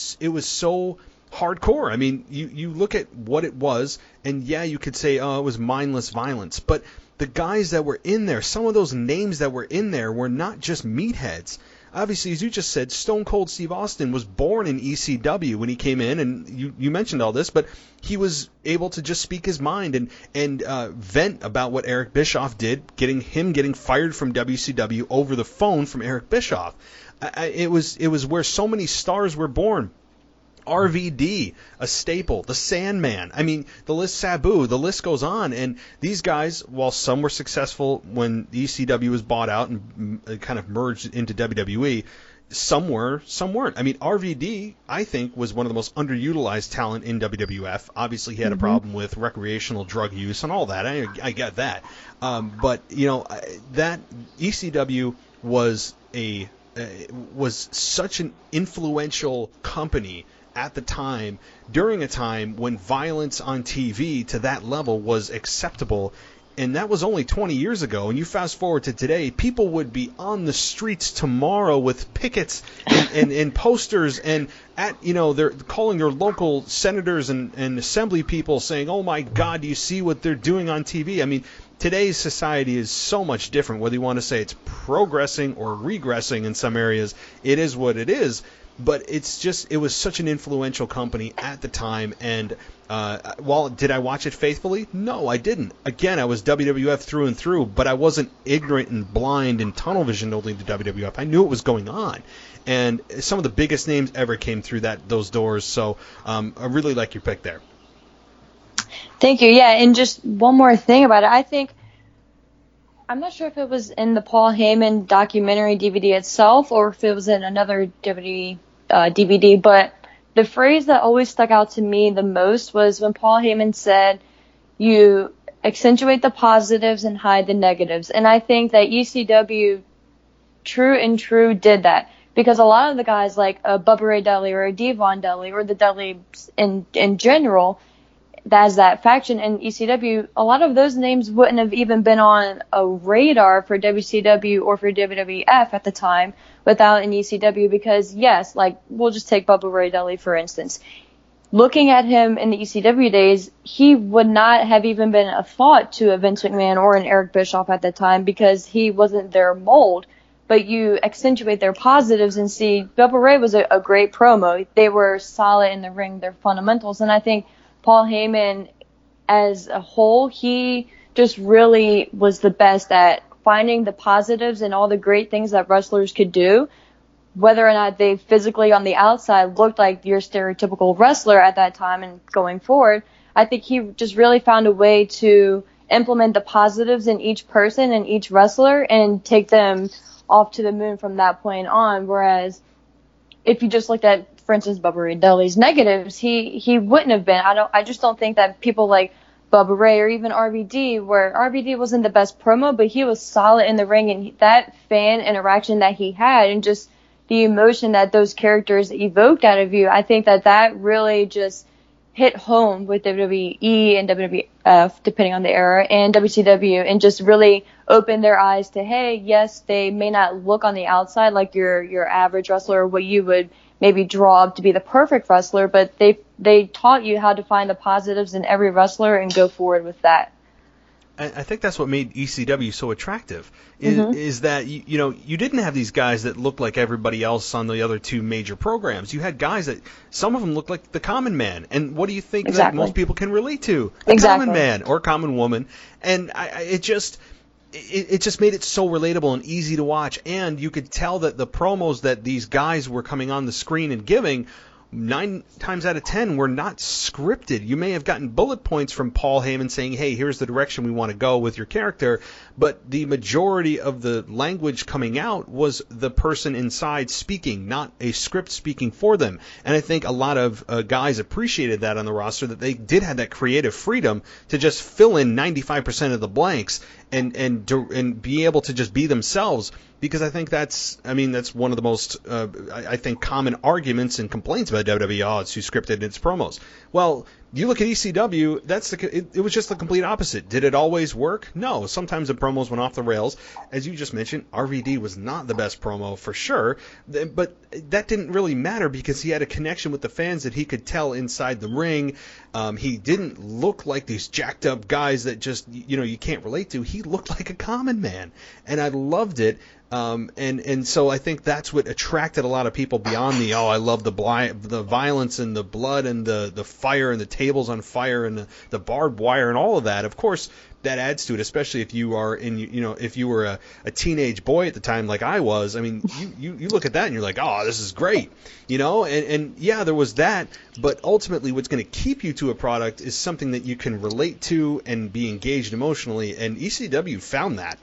so hardcore. I mean, you look at what it was, and yeah, you could say, oh, it was mindless violence, but the guys that were in there, some of those names that were in there were not just meatheads. Obviously, as you just said, Stone Cold Steve Austin was born in ECW when he came in, and you mentioned all this, but he was able to just speak his mind and vent about what Eric Bischoff did, getting fired from WCW over the phone from Eric Bischoff. It was where so many stars were born. RVD, a staple, the Sandman. I mean, the list, Sabu, the list goes on. And these guys, while some were successful when ECW was bought out and kind of merged into WWE, some were, some weren't. I mean, RVD, I think, was one of the most underutilized talent in WWF. Obviously, he had a problem with recreational drug use and all that. I get that. But, that ECW was such an influential company at the time, during a time when violence on TV to that level was acceptable, and that was only 20 years ago. And you fast forward to today, people would be on the streets tomorrow with pickets and posters, and they're calling their local senators and assembly people saying, "Oh my God, do you see what they're doing on TV?" I mean, today's society is so much different. Whether you want to say it's progressing or regressing in some areas, it is what it is. But it was such an influential company at the time, and did I watch it faithfully? No, I didn't. Again, I was WWF through and through, but I wasn't ignorant and blind and tunnel visioned only to WWF. I knew what was going on, and some of the biggest names ever came through those doors, so I really like your pick there. Thank you. Yeah, and just one more thing about it. I'm not sure if it was in the Paul Heyman documentary DVD itself or if it was in another DVD, but the phrase that always stuck out to me the most was when Paul Heyman said, "You accentuate the positives and hide the negatives." And I think that ECW true did that, because a lot of the guys like Bubba Ray Dudley or Devon Dudley or the Dudleys in general, as that faction in ECW, a lot of those names wouldn't have even been on a radar for WCW or for WWF at the time without an ECW, because yes, like we'll just take Bubba Ray Dudley for instance. Looking at him in the ECW days, he would not have even been a thought to a Vince McMahon or an Eric Bischoff at the time because he wasn't their mold. But you accentuate their positives and see Bubba Ray was a great promo. They were solid in the ring, their fundamentals, and I think Paul Heyman as a whole, he just really was the best at finding the positives and all the great things that wrestlers could do, whether or not they physically on the outside looked like your stereotypical wrestler at that time and going forward. I think he just really found a way to implement the positives in each person and each wrestler and take them off to the moon from that point on. Whereas if you just looked at, for instance, Bubba Ray Dudley's negatives, he wouldn't have been. I just don't think that people like Bubba Ray or even RVD, where RVD wasn't the best promo, but he was solid in the ring, and that fan interaction that he had and just the emotion that those characters evoked out of you, I think that really just hit home with WWE and WWF, depending on the era, and WCW, and just really opened their eyes to, hey, yes, they may not look on the outside like your average wrestler or what you would maybe draw up to be the perfect wrestler, but they taught you how to find the positives in every wrestler and go forward with that. I think that's what made ECW so attractive, is that you didn't have these guys that looked like everybody else on the other two major programs. You had guys that some of them looked like the common man, and what do you think that most people can relate to? The common man or common woman, and it just made it so relatable and easy to watch, and you could tell that the promos that these guys were coming on the screen and giving 9 times out of 10 were not scripted. You may have gotten bullet points from Paul Heyman saying, hey, here's the direction we want to go with your character, but the majority of the language coming out was the person inside speaking, not a script speaking for them. And I think a lot of guys appreciated that on the roster, that they did have that creative freedom to just fill in 95% of the blanks and be able to just be themselves. Because I think that's one of the most, I think, common arguments and complaints about WWE. Oh, it's too scripted in its promos. Well, you look at ECW, it was just the complete opposite. Did it always work? No. Sometimes the promos went off the rails. As you just mentioned, RVD was not the best promo for sure, but that didn't really matter because he had a connection with the fans that he could tell inside the ring. He didn't look like these jacked up guys that just, you can't relate to. He looked like a common man, and I loved it. And so I think that's what attracted a lot of people beyond I love the violence and the blood and the fire and the tables on fire and the barbed wire and all of that. Of course, that adds to it, especially if you are if you were a teenage boy at the time like I was. I mean, you look at that and you're like, oh, this is great, and yeah, there was that, but ultimately what's going to keep you to a product is something that you can relate to and be engaged emotionally, and ECW found that.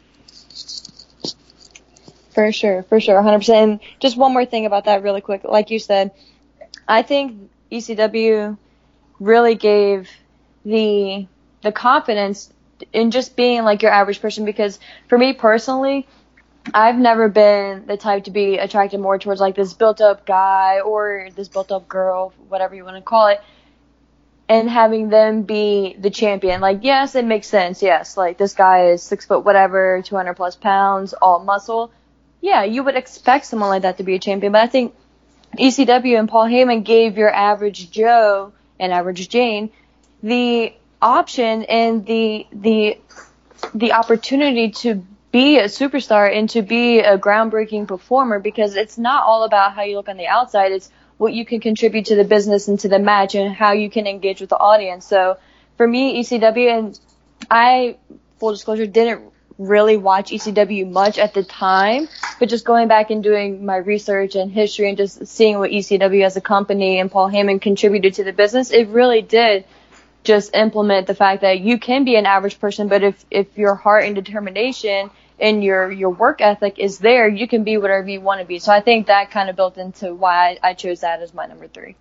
For sure, 100%. And just one more thing about that really quick. Like you said, I think ECW really gave the confidence in just being like your average person, because for me personally, I've never been the type to be attracted more towards like this built-up guy or this built-up girl, whatever you want to call it, and having them be the champion. Like, yes, it makes sense. Yes, like this guy is 6 foot whatever, 200 plus pounds, all muscle. Yeah, you would expect someone like that to be a champion, but I think ECW and Paul Heyman gave your average Joe and average Jane the option and the opportunity to be a superstar and to be a groundbreaking performer, because it's not all about how you look on the outside. It's what you can contribute to the business and to the match and how you can engage with the audience. So for me, ECW, and I, full disclosure, didn't really watch ECW much at the time, but just going back and doing my research and history and just seeing what ECW as a company and Paul Heyman contributed to the business, it really did just implement the fact that you can be an average person, but if your heart and determination and your work ethic is there, you can be whatever you want to be. So I think that kind of built into why I chose that as my number 3.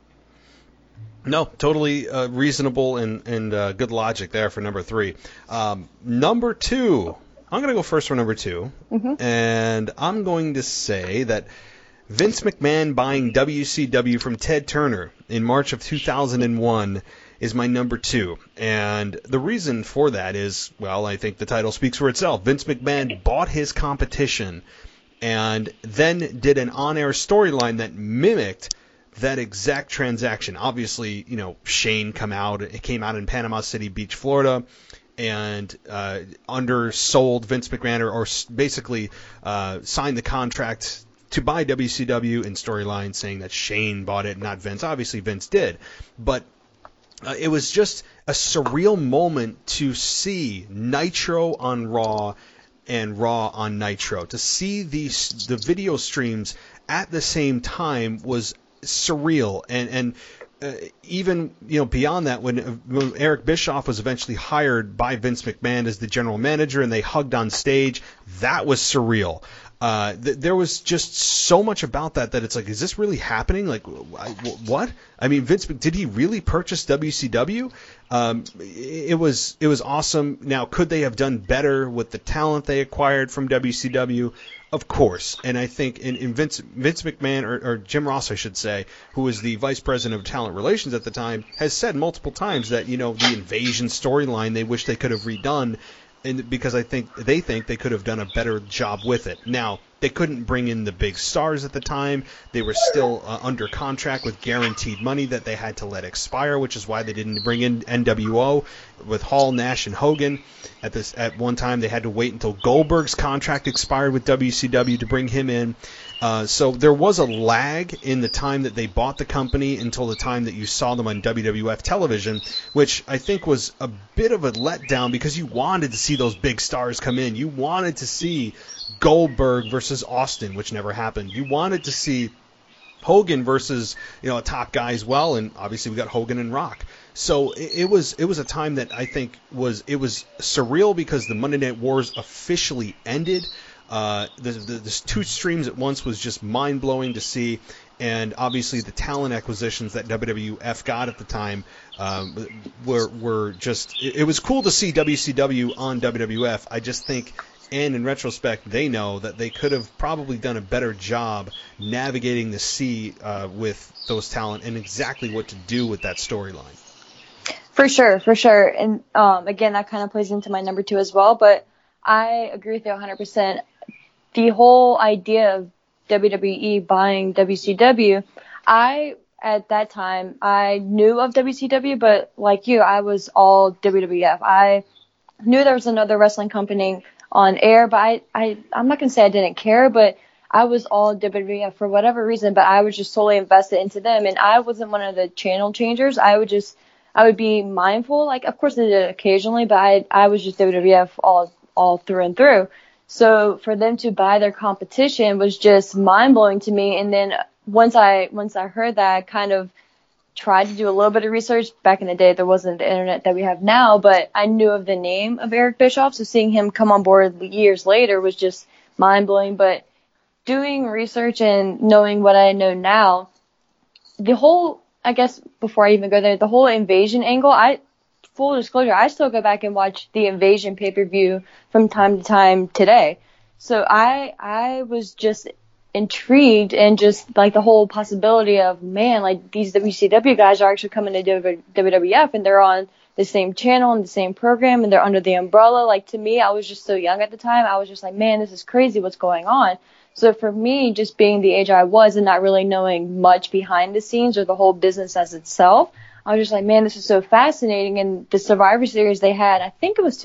No, totally reasonable and good logic there for number 3. Number 2, I'm going to go first for number 2, and I'm going to say that Vince McMahon buying WCW from Ted Turner in March of 2001 is my number 2. And the reason for that is, well, I think the title speaks for itself. Vince McMahon bought his competition and then did an on-air storyline that mimicked that exact transaction. Obviously, Shane came out in Panama City Beach, Florida, and undersold Vince McMahon or basically signed the contract to buy WCW in storyline, saying that Shane bought it, not Vince. Obviously, Vince did. But it was just a surreal moment to see Nitro on Raw and Raw on Nitro. To see the video streams at the same time was surreal, and even beyond that, when Eric Bischoff was eventually hired by Vince McMahon as the general manager and they hugged on stage, that was surreal. There was just so much about that it's like, is this really happening? Like, what? I mean, Vince, did he really purchase WCW? It was awesome. Now, could they have done better with the talent they acquired from WCW? Of course. And I think in Vince McMahon, or Jim Ross, I should say, who was the vice president of talent relations at the time, has said multiple times that, the Invasion storyline they wish they could have redone. And because I think they could have done a better job with it. Now, they couldn't bring in the big stars at the time. They were still under contract with guaranteed money that they had to let expire, which is why they didn't bring in NWO with Hall, Nash, and Hogan. At one time, they had to wait until Goldberg's contract expired with WCW to bring him in. So there was a lag in the time that they bought the company until the time that you saw them on WWF television, which I think was a bit of a letdown because you wanted to see those big stars come in. You wanted to see Goldberg versus Austin, which never happened. You wanted to see Hogan versus a top guy as well, and obviously we got Hogan and Rock. So it was a time that I think was surreal because the Monday Night Wars officially ended. The two streams at once was just mind-blowing to see, and obviously the talent acquisitions that WWF got at the time were just... It was cool to see WCW on WWF. I just think, and in retrospect, they know that they could have probably done a better job navigating the sea with those talent and exactly what to do with that storyline. For sure. And again, that kind of plays into my number 2 as well, but I agree with you 100%. The whole idea of WWE buying WCW, at that time, I knew of WCW, but like you, I was all WWF. I knew there was another wrestling company on air, but I'm not going to say I didn't care, but I was all WWF for whatever reason, but I was just solely invested into them, and I wasn't one of the channel changers. I would be mindful, like, of course I did it occasionally, but I was just WWF all through and through. So for them to buy their competition was just mind-blowing to me. And then once I heard that, I kind of tried to do a little bit of research. Back in the day, there wasn't the internet that we have now, but I knew of the name of Eric Bischoff. So seeing him come on board years later was just mind-blowing. But doing research and knowing what I know now, the whole, I guess before I even go there, the whole Invasion angle, full disclosure, I still go back and watch the Invasion pay-per-view from time to time today. So I was just intrigued, and just like the whole possibility of, man, like these WCW guys are actually coming to WWF and they're on the same channel and the same program and they're under the umbrella. Like, to me, I was just so young at the time. I was just like, man, this is crazy what's going on. So for me, just being the age I was and not really knowing much behind the scenes or the whole business as itself, I was just like, man, this is so fascinating. And the Survivor Series they had, I think it was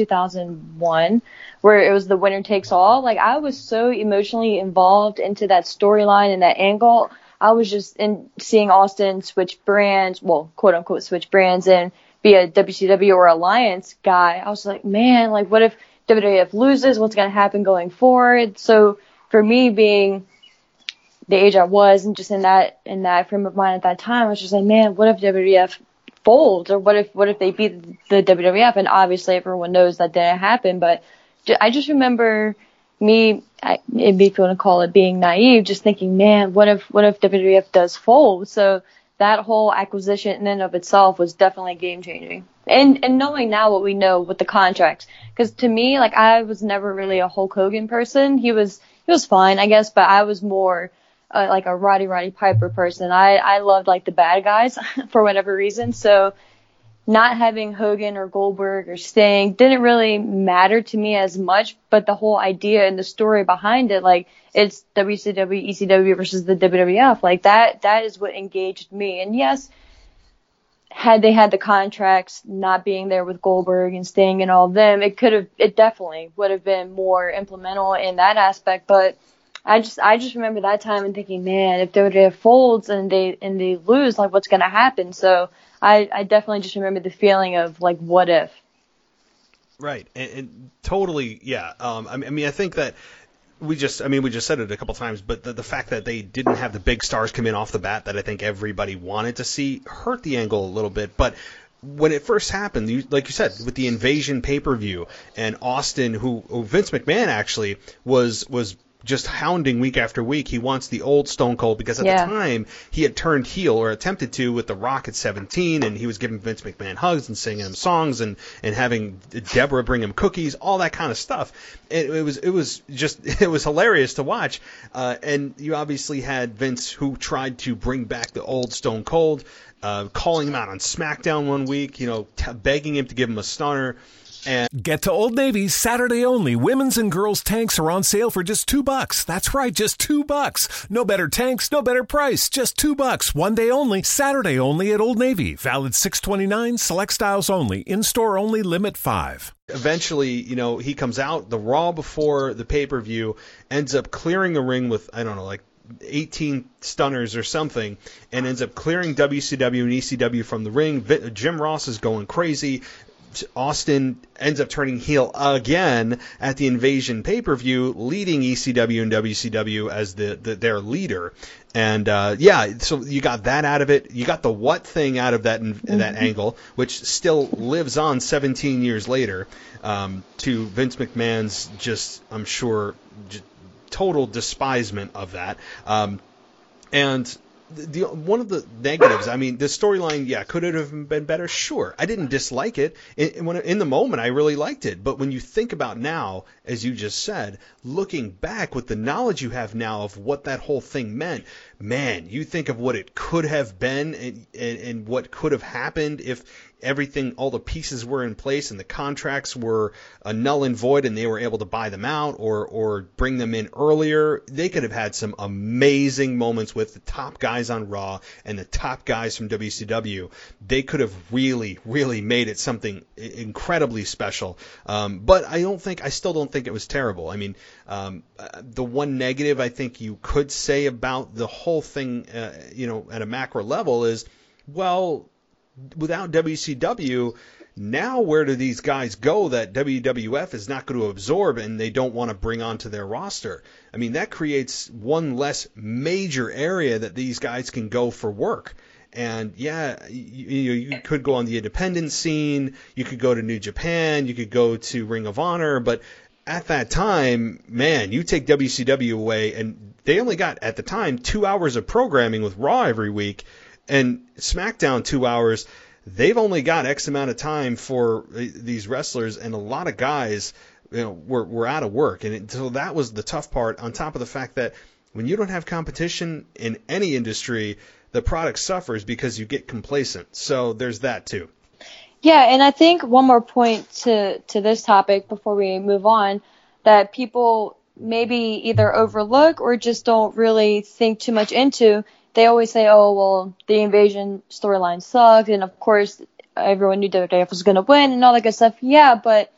2001, where it was the winner takes all. Like, I was so emotionally involved into that storyline and that angle. I was just seeing Austin switch brands, well, quote unquote switch brands, and be a WCW or Alliance guy. I was like, man, like, what if WWF loses? What's going to happen going forward? So for me, being the age I was and just in that frame of mind at that time, I was just like, man, what if WWF folds, or what if they beat the WWF? And obviously everyone knows that didn't happen, but I just remember me, maybe if you want to call it being naive, just thinking, man, what if WWF does fold? So that whole acquisition in and of itself was definitely game changing. And knowing now what we know with the contracts, because to me, like, I was never really a Hulk Hogan person. He was fine, I guess, but I was more like a Roddy Piper person. I loved like the bad guys for whatever reason. So not having Hogan or Goldberg or Sting didn't really matter to me as much, but the whole idea and the story behind it, like, it's WCW, ECW versus the WWF, like that is what engaged me. And yes, had they had the contracts not being there with Goldberg and Sting and all of them, it definitely would have been more implemental in that aspect. But I just remember that time and thinking, man, if WWF folds and they lose, like, what's going to happen? So I definitely just remember the feeling of like, what if? Right, and totally, yeah. I mean, I think that we just said it a couple times, but the fact that they didn't have the big stars come in off the bat that I think everybody wanted to see hurt the angle a little bit. But when it first happened, like you said, with the Invasion pay-per-view and Austin, who Vince McMahon actually was just hounding week after week. He wants the old Stone Cold because at the time he had turned heel or attempted to with The Rock at 17, and he was giving Vince McMahon hugs and singing him songs and having Deborah bring him cookies, all that kind of stuff. It was hilarious to watch. And you obviously had Vince, who tried to bring back the old Stone Cold, calling him out on SmackDown one week, begging him to give him a stunner. And get to Old Navy's Saturday only women's and girls tanks are on sale for just $2. That's right, just $2. No better tanks, no better price. Just $2. One day only, Saturday only at Old Navy. Valid 6/29, select styles only. In-store only, limit 5. Eventually, he comes out, the Raw before the pay-per-view, ends up clearing the ring with, 18 stunners or something, and ends up clearing WCW and ECW from the ring. Jim Ross is going crazy. Austin ends up turning heel again at the Invasion pay-per-view, leading ECW and WCW as their leader. And so you got that out of it. You got the what thing out of that angle, which still lives on 17 years later, to Vince McMahon's I'm sure, total despisement of that. And one of the negatives, the storyline, could it have been better? Sure. I didn't dislike it. In the moment, I really liked it. But when you think about now, as you just said, looking back with the knowledge you have now of what that whole thing meant, man, you think of what it could have been and what could have happened if everything, all the pieces were in place and the contracts were null and void and they were able to buy them out or bring them in earlier. They could have had some amazing moments with the top guys on Raw and the top guys from WCW. They could have really, really made it something incredibly special. But I still don't think it was terrible. The one negative I think you could say about the whole thing, at a macro level is, well, without WCW, now where do these guys go that WWF is not going to absorb and they don't want to bring onto their roster? That creates one less major area that these guys can go for work. And you could go on the independent scene, you could go to New Japan, you could go to Ring of Honor, but at that time, man, you take WCW away, and they only got, at the time, 2 hours of programming with Raw every week, and SmackDown 2 hours. They've only got X amount of time for these wrestlers, and a lot of guys, were out of work. And so that was the tough part, on top of the fact that when you don't have competition in any industry, the product suffers because you get complacent. So there's that too. Yeah, and I think one more point to this topic before we move on, that people maybe either overlook or just don't really think too much into. They always say, oh, well, the Invasion storyline sucked, and of course everyone knew WWF was going to win and all that good stuff. Yeah, but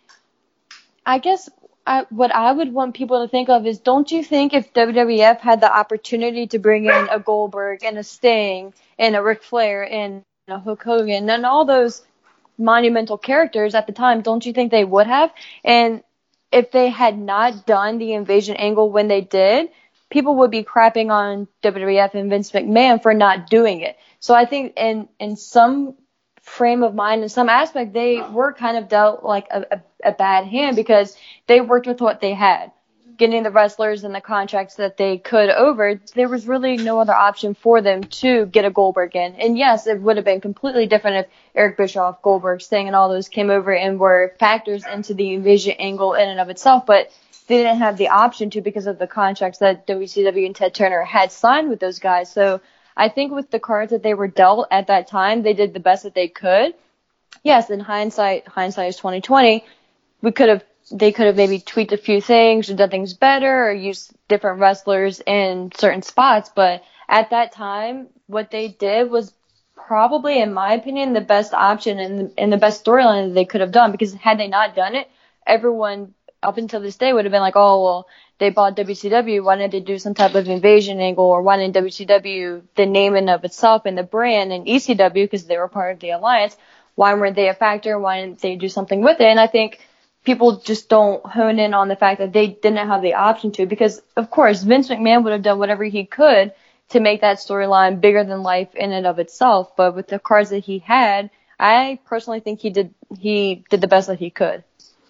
I guess what I would want people to think of is, don't you think if WWF had the opportunity to bring in a Goldberg and a Sting and a Ric Flair and a Hulk Hogan and all those monumental characters at the time, don't you think they would have? And if they had not done the Invasion angle when they did, people would be crapping on WWF and Vince McMahon for not doing it. So I think in some frame of mind, in some aspect, they were kind of dealt like a bad hand, because they worked with what they had. Getting the wrestlers and the contracts that they could over, there was really no other option for them to get a Goldberg in. And yes, it would have been completely different if Eric Bischoff, Goldberg, Sting, and all those came over and were factors into the Invasion angle in and of itself, but they didn't have the option to because of the contracts that WCW and Ted Turner had signed with those guys. So I think with the cards that they were dealt at that time, they did the best that they could. Yes, in hindsight is 2020. They could have maybe tweaked a few things or done things better or used different wrestlers in certain spots. But at that time, what they did was probably, in my opinion, the best option and the best storyline that they could have done. Because had they not done it, everyone up until this day would have been like, oh, well, they bought WCW, why didn't they do some type of invasion angle, or why didn't WCW, the name in of itself and the brand, and ECW, because they were part of the alliance, why weren't they a factor? Why didn't they do something with it? And I think people just don't hone in on the fact that they didn't have the option to, because of course Vince McMahon would have done whatever he could to make that storyline bigger than life in and of itself. But with the cards that he had, I personally think he did the best that he could.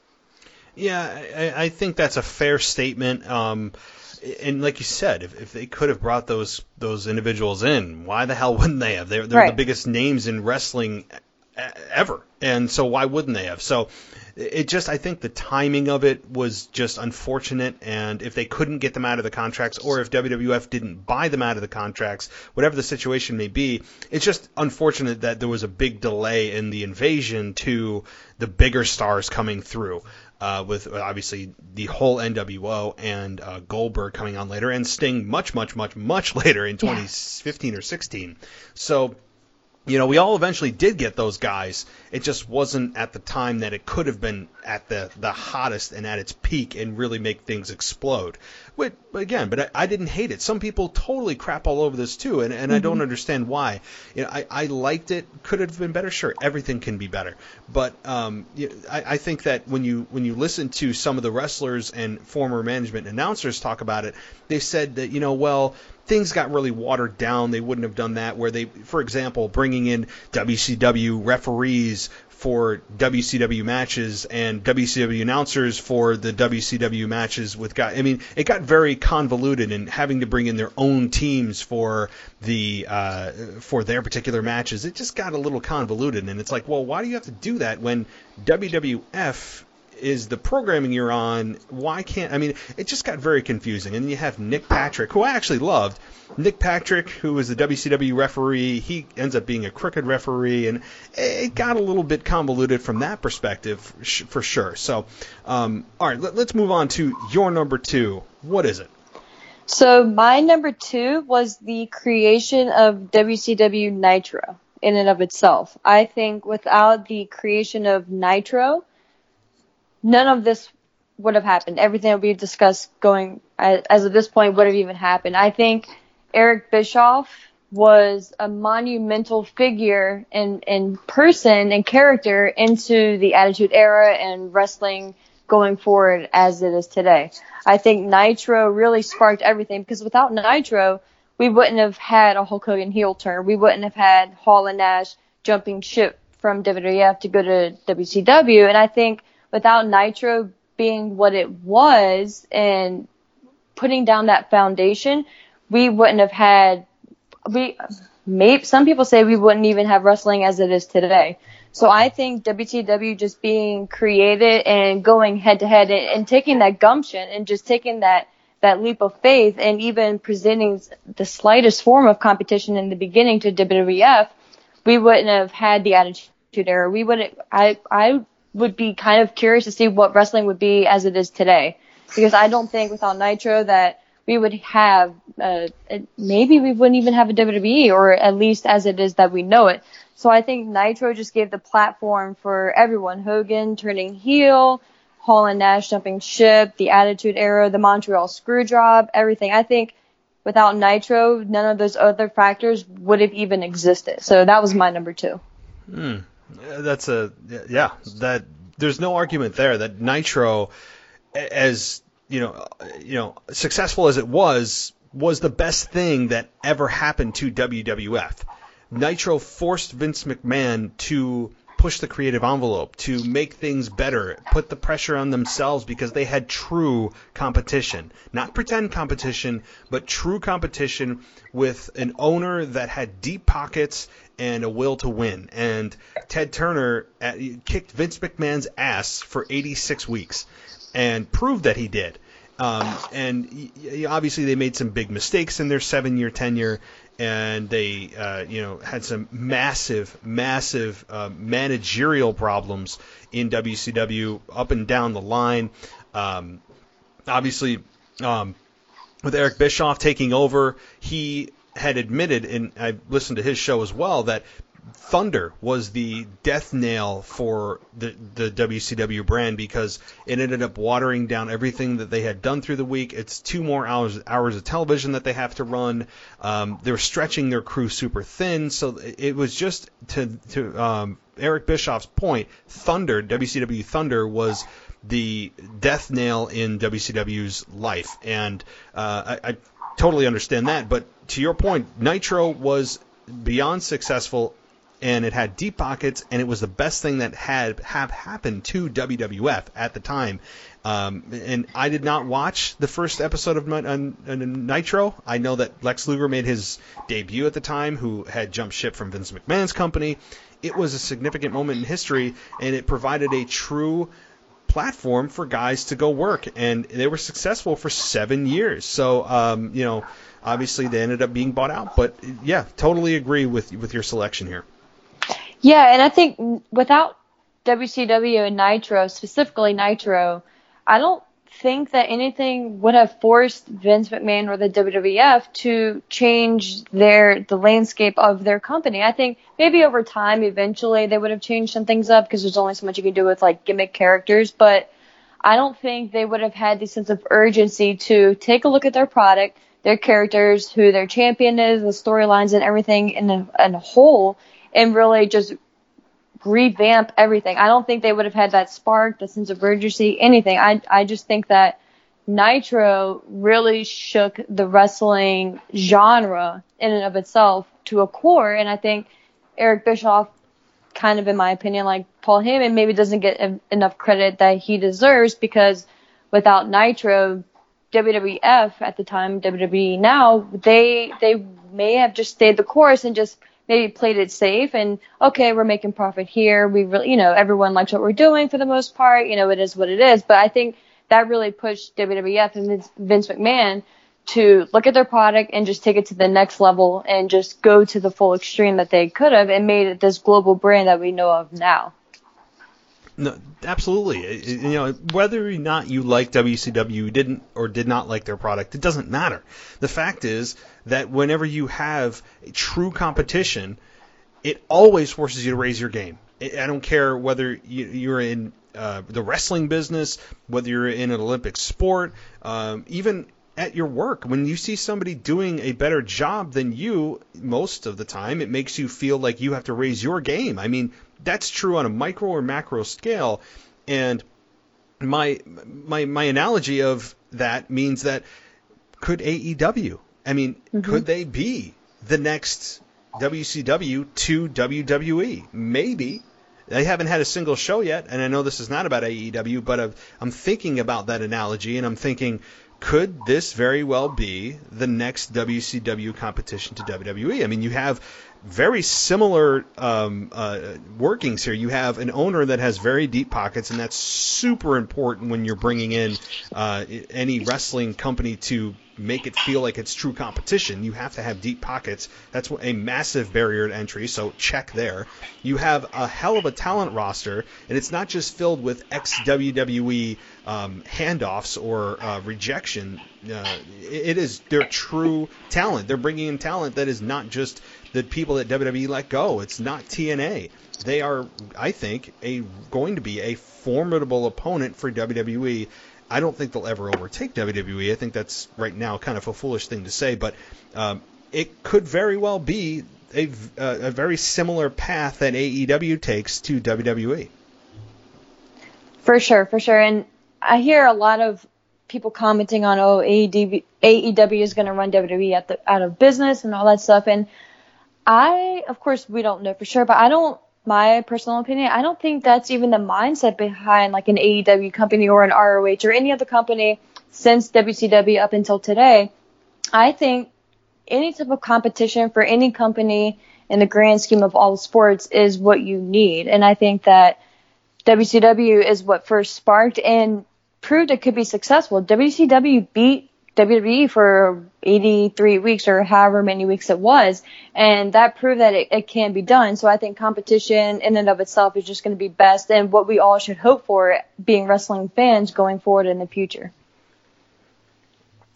Yeah, I think that's a fair statement. And like you said, if they could have brought those individuals in, why the hell wouldn't they have? They're right. The biggest names in wrestling ever, and so why wouldn't they have? So I think the timing of it was just unfortunate, and if they couldn't get them out of the contracts, or if WWF didn't buy them out of the contracts, whatever the situation may be, it's just unfortunate that there was a big delay in the invasion to the bigger stars coming through. With obviously the whole NWO and Goldberg coming on later, and Sting much later in 2015 or 16. So, we all eventually did get those guys. It just wasn't at the time that it could have been at the hottest and at its peak and really make things explode. But I didn't hate it. Some people totally crap all over this too, and I don't understand why. I liked it. Could it have been better? Sure, everything can be better. But I think that when you listen to some of the wrestlers and former management announcers talk about it, they said that things got really watered down. They wouldn't have done that. Where they, for example, bringing in WCW referees for WCW matches and WCW announcers for the WCW matches with guys. I mean, it got very convoluted, and having to bring in their own teams for their particular matches, it just got a little convoluted. And it's like, well, why do you have to do that when WWF is the programming you're on? Why can't, it just got very confusing. And you have Nick Patrick, who I actually loved. Nick Patrick, who was the WCW referee, he ends up being a crooked referee, and it got a little bit convoluted from that perspective, for sure. So, all right, let's move on to your number 2. What is it? So my number 2 was the creation of WCW Nitro in and of itself. I think without the creation of Nitro, none of this would have happened. Everything that we've discussed going as of this point would have even happened. I think Eric Bischoff was a monumental figure in person and character into the Attitude Era and wrestling going forward as it is today. I think Nitro really sparked everything, because without Nitro, we wouldn't have had a Hulk Hogan heel turn. We wouldn't have had Hall and Nash jumping ship from WWF to go to WCW. And I think without Nitro being what it was and putting down that foundation, we wouldn't have had, some people say we wouldn't even have wrestling as it is today. So I think WCW just being created and going head to head and taking that gumption and just taking that leap of faith and even presenting the slightest form of competition in the beginning to WWF, we wouldn't have had the Attitude Era. We wouldn't, I would be kind of curious to see what wrestling would be as it is today, because I don't think without Nitro that we would have, maybe we wouldn't even have a WWE, or at least as it is that we know it. So I think Nitro just gave the platform for everyone. Hogan turning heel, Hall and Nash jumping ship, the Attitude Era, the Montreal Screwjob, everything. I think without Nitro, none of those other factors would have even existed. So that was my number 2. That there's no argument there that Nitro, as successful as it was the best thing that ever happened to WWF. Nitro forced Vince McMahon to push the creative envelope, to make things better, put the pressure on themselves, because they had true competition. Not pretend competition, but true competition with an owner that had deep pockets and a will to win. And Ted Turner kicked Vince McMahon's ass for 86 weeks and proved that he did. And obviously they made some big mistakes in their 7-year tenure, and they had some massive managerial problems in WCW up and down the line. Obviously, with Eric Bischoff taking over, he had admitted, and I listened to his show as well, that Thunder was the death nail for the WCW brand because it ended up watering down everything that they had done through the week. It's 2 more hours of television that they have to run. They're stretching their crew super thin, so it was just to Eric Bischoff's point. WCW Thunder was the death nail in WCW's life, and I totally understand that. But to your point, Nitro was beyond successful, and it had deep pockets, and it was the best thing that have happened to WWF at the time. And I did not watch the first episode of Nitro. I know that Lex Luger made his debut at the time, who had jumped ship from Vince McMahon's company. It was a significant moment in history, and it provided a true platform for guys to go work, and they were successful for 7 years. So, obviously they ended up being bought out, but yeah, totally agree with your selection here. Yeah, and I think without WCW and Nitro, specifically Nitro, I don't think that anything would have forced Vince McMahon or the WWF to change the landscape of their company. I think maybe over time, eventually, they would have changed some things up because there's only so much you can do with like gimmick characters, but I don't think they would have had the sense of urgency to take a look at their product, their characters, who their champion is, the storylines and everything in a whole, and really just revamp everything. I don't think they would have had that spark, the sense of urgency, anything. I just think that Nitro really shook the wrestling genre in and of itself to a core, and I think Eric Bischoff, kind of in my opinion, like Paul Heyman, maybe doesn't get enough credit that he deserves, because without Nitro, WWF at the time, WWE now, they may have just stayed the course and just maybe played it safe and, okay, we're making profit here. We really, everyone likes what we're doing for the most part. It is what it is. But I think that really pushed WWF and Vince McMahon to look at their product and just take it to the next level and just go to the full extreme that they could have and made it this global brand that we know of now. No, absolutely. Whether or not you like WCW, didn't or did not like their product, it doesn't matter. The fact is that whenever you have true competition, it always forces you to raise your game. I don't care whether you're in the wrestling business, whether you're in an Olympic sport, even at your work. When you see somebody doing a better job than you, most of the time, it makes you feel like you have to raise your game. I mean, that's true on a micro or macro scale. And my analogy of that means that could AEW, could they be the next WCW to WWE? Maybe. They haven't had a single show yet, and I know this is not about AEW, but I'm thinking about that analogy, and I'm thinking, could this very well be the next WCW competition to WWE? I mean, you have very similar workings here. You have an owner that has very deep pockets, and that's super important when you're bringing in any wrestling company to make it feel like it's true competition. You have to have deep pockets. That's a massive barrier to entry, so check there. You have a hell of a talent roster, and it's not just filled with ex-WWE handoffs or rejection. It is their true talent. They're bringing in talent that is not just the people that WWE let go. It's not TNA. They are, I think, going to be a formidable opponent for WWE. I don't think they'll ever overtake WWE. I think that's right now kind of a foolish thing to say, but it could very well be a very similar path that AEW takes to WWE. For sure. And I hear a lot of people commenting on, AEW is going to run WWE out of business and all that stuff. And of course, we don't know for sure, but my personal opinion, I don't think that's even the mindset behind like an AEW company or an ROH or any other company since WCW up until today. I think any type of competition for any company in the grand scheme of all sports is what you need. And I think that WCW is what first sparked and proved it could be successful. WCW beat WWE for 83 weeks or however many weeks it was, and that proved that it can be done. So I think competition in and of itself is just going to be best and what we all should hope for being wrestling fans going forward in the future.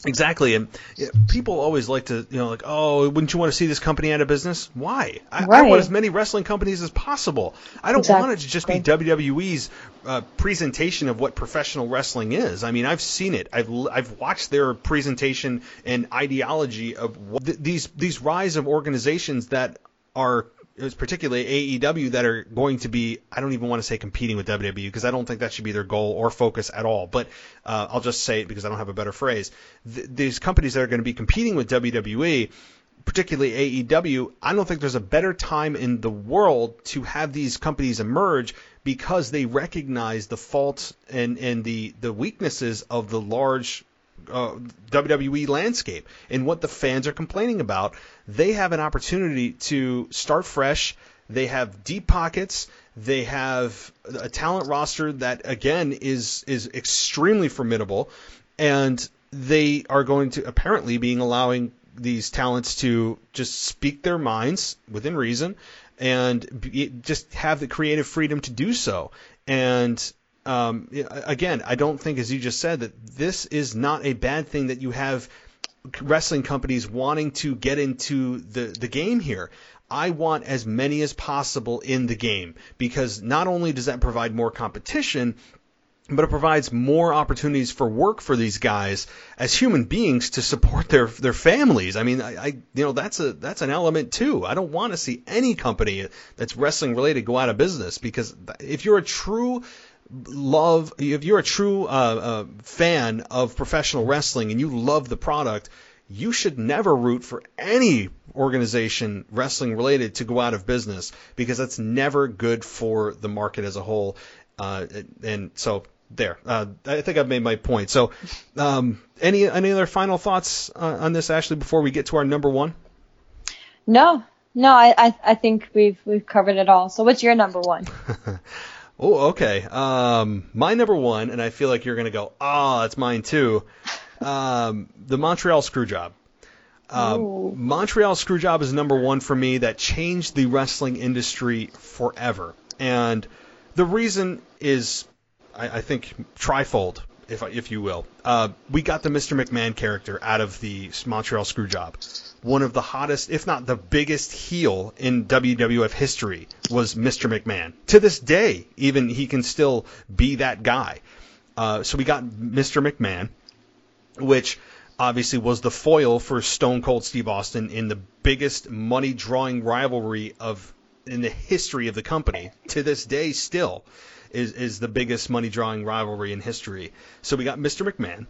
Exactly, and people always like to, like, oh, wouldn't you want to see this company out of business? Why? I want as many wrestling companies as possible. I don't want it to just be WWE's presentation of what professional wrestling is. I mean, I've seen it. I've watched their presentation and ideology of these rise of organizations that are, particularly AEW, that are going to be, I don't even want to say competing with WWE, because I don't think that should be their goal or focus at all. But I'll just say it because I don't have a better phrase. These companies that are going to be competing with WWE, particularly AEW, I don't think there's a better time in the world to have these companies emerge, because they recognize the faults and the weaknesses of the large WWE landscape and what the fans are complaining about. They have an opportunity to start fresh. They have deep pockets. They have a talent roster that, again, is extremely formidable, and they are going to apparently being allowing these talents to just speak their minds within reason and just have the creative freedom to do so. And again, I don't think, as you just said, that this is not a bad thing that you have wrestling companies wanting to get into the game here. I want as many as possible in the game, because not only does that provide more competition, but it provides more opportunities for work for these guys as human beings to support their families. I mean, that's an element too. I don't want to see any company that's wrestling related go out of business, because if you're a true fan of professional wrestling and you love the product, you should never root for any organization wrestling related to go out of business, because that's never good for the market as a whole. And so there, I think I've made my point. So any other final thoughts on this, Ashley, before we get to our number one? No, I think we've covered it all. So what's your number one? Oh, okay. My number one, and I feel like you're going to go, that's mine too. The Montreal Screwjob. Montreal Screwjob is number one for me. That changed the wrestling industry forever. And the reason is, I think, trifold, if you will. We got the Mr. McMahon character out of the Montreal Screwjob. One of the hottest, if not the biggest heel in WWF history was Mr. McMahon. To this day, even, he can still be that guy. So we got Mr. McMahon, which obviously was the foil for Stone Cold Steve Austin in the biggest money-drawing rivalry in the history of the company. To this day, still is the biggest money-drawing rivalry in history. So we got Mr. McMahon.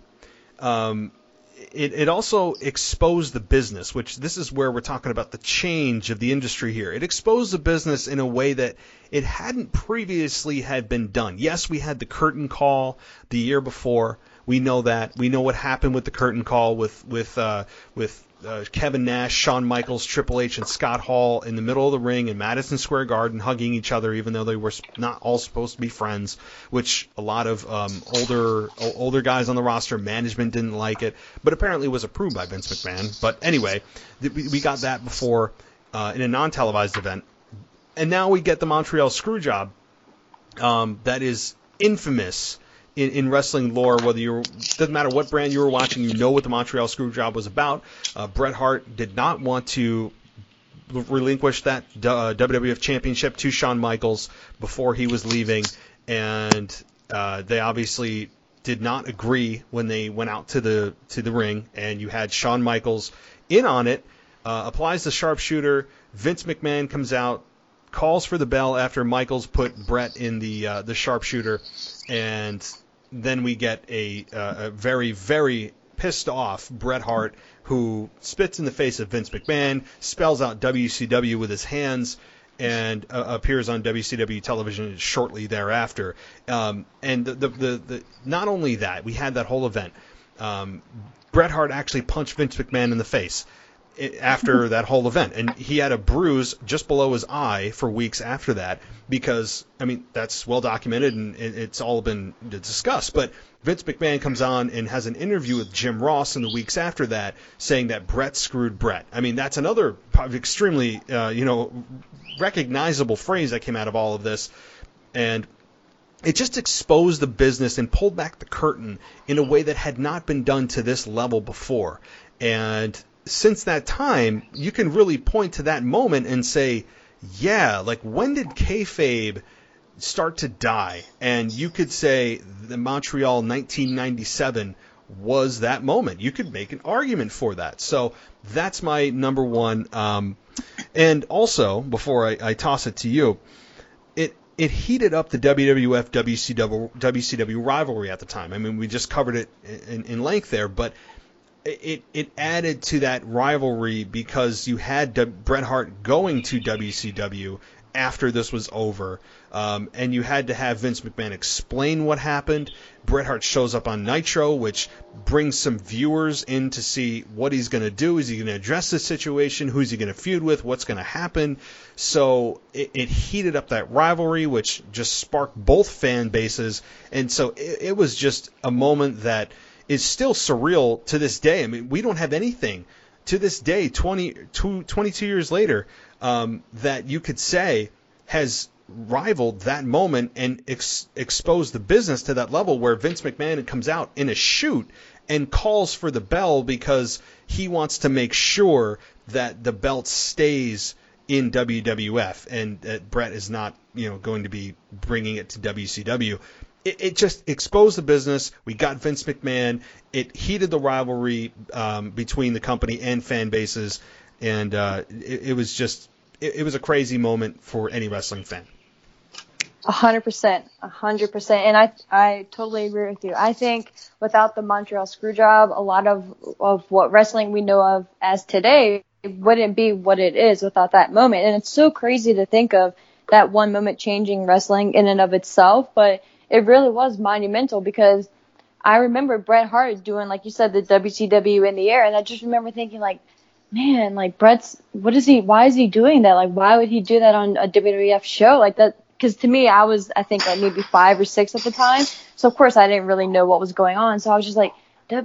It also exposed the business, which this is where we're talking about the change of the industry here. It exposed the business in a way that it hadn't previously had been done. Yes, we had the curtain call the year before. We know that. We know what happened with the curtain call with Kevin Nash, Shawn Michaels, Triple H, and Scott Hall in the middle of the ring in Madison Square Garden hugging each other, even though they were not all supposed to be friends, which a lot of older guys on the roster, management didn't like it, but apparently was approved by Vince McMahon. But anyway, we got that before in a non-televised event. And now we get the Montreal Screwjob that is infamous in wrestling lore. Doesn't matter what brand you were watching, you know what the Montreal Screwjob was about. Bret Hart did not want to relinquish that WWF Championship to Shawn Michaels before he was leaving, and they obviously did not agree when they went out to the ring, and you had Shawn Michaels in on it, applies the sharpshooter. Vince McMahon comes out, calls for the bell after Michaels put Bret in the sharpshooter, and then we get a very, very pissed off Bret Hart, who spits in the face of Vince McMahon, spells out WCW with his hands, and appears on WCW television shortly thereafter. And the not only that, we had that whole event. Bret Hart actually punched Vince McMahon in the face after that whole event, and he had a bruise just below his eye for weeks after that, because, I mean, that's well documented and it's all been discussed. But Vince McMahon comes on and has an interview with Jim Ross in the weeks after that, saying that Bret screwed Bret. I mean, that's another extremely recognizable phrase that came out of all of this. And it just exposed the business and pulled back the curtain in a way that had not been done to this level before. And since that time, you can really point to that moment and say, yeah, like when did kayfabe start to die? And you could say the Montreal 1997 was that moment. You could make an argument for that. So that's my number one. And also, before I toss it to you, it heated up the WWF WCW rivalry at the time. I mean, we just covered it in length there, but it added to that rivalry because you had Bret Hart going to WCW after this was over, and you had to have Vince McMahon explain what happened. Bret Hart shows up on Nitro, which brings some viewers in to see what he's going to do. Is he going to address this situation? Who's he going to feud with? What's going to happen? So it heated up that rivalry, which just sparked both fan bases. And so it was just a moment that is still surreal to this day. I mean, we don't have anything to this day, 22 years later, that you could say has rivaled that moment and exposed the business to that level where Vince McMahon comes out in a shoot and calls for the bell because he wants to make sure that the belt stays in WWF and that Bret is not, going to be bringing it to WCW. It just exposed the business. We got Vince McMahon. It heated the rivalry between the company and fan bases, and it was just it was a crazy moment for any wrestling fan. 100%, and I totally agree with you. I think without the Montreal Screwjob, a lot of what wrestling we know of as today wouldn't be what it is without that moment. And it's so crazy to think of that one moment changing wrestling in and of itself, but it really was monumental because I remember Bret Hart doing, like you said, the WCW in the air, and I just remember thinking, like, man, like Bret's, why is he doing that? Like, why would he do that on a WWF show like that? Because to me, I think like maybe 5 or 6 at the time, so of course I didn't really know what was going on. So I was just like,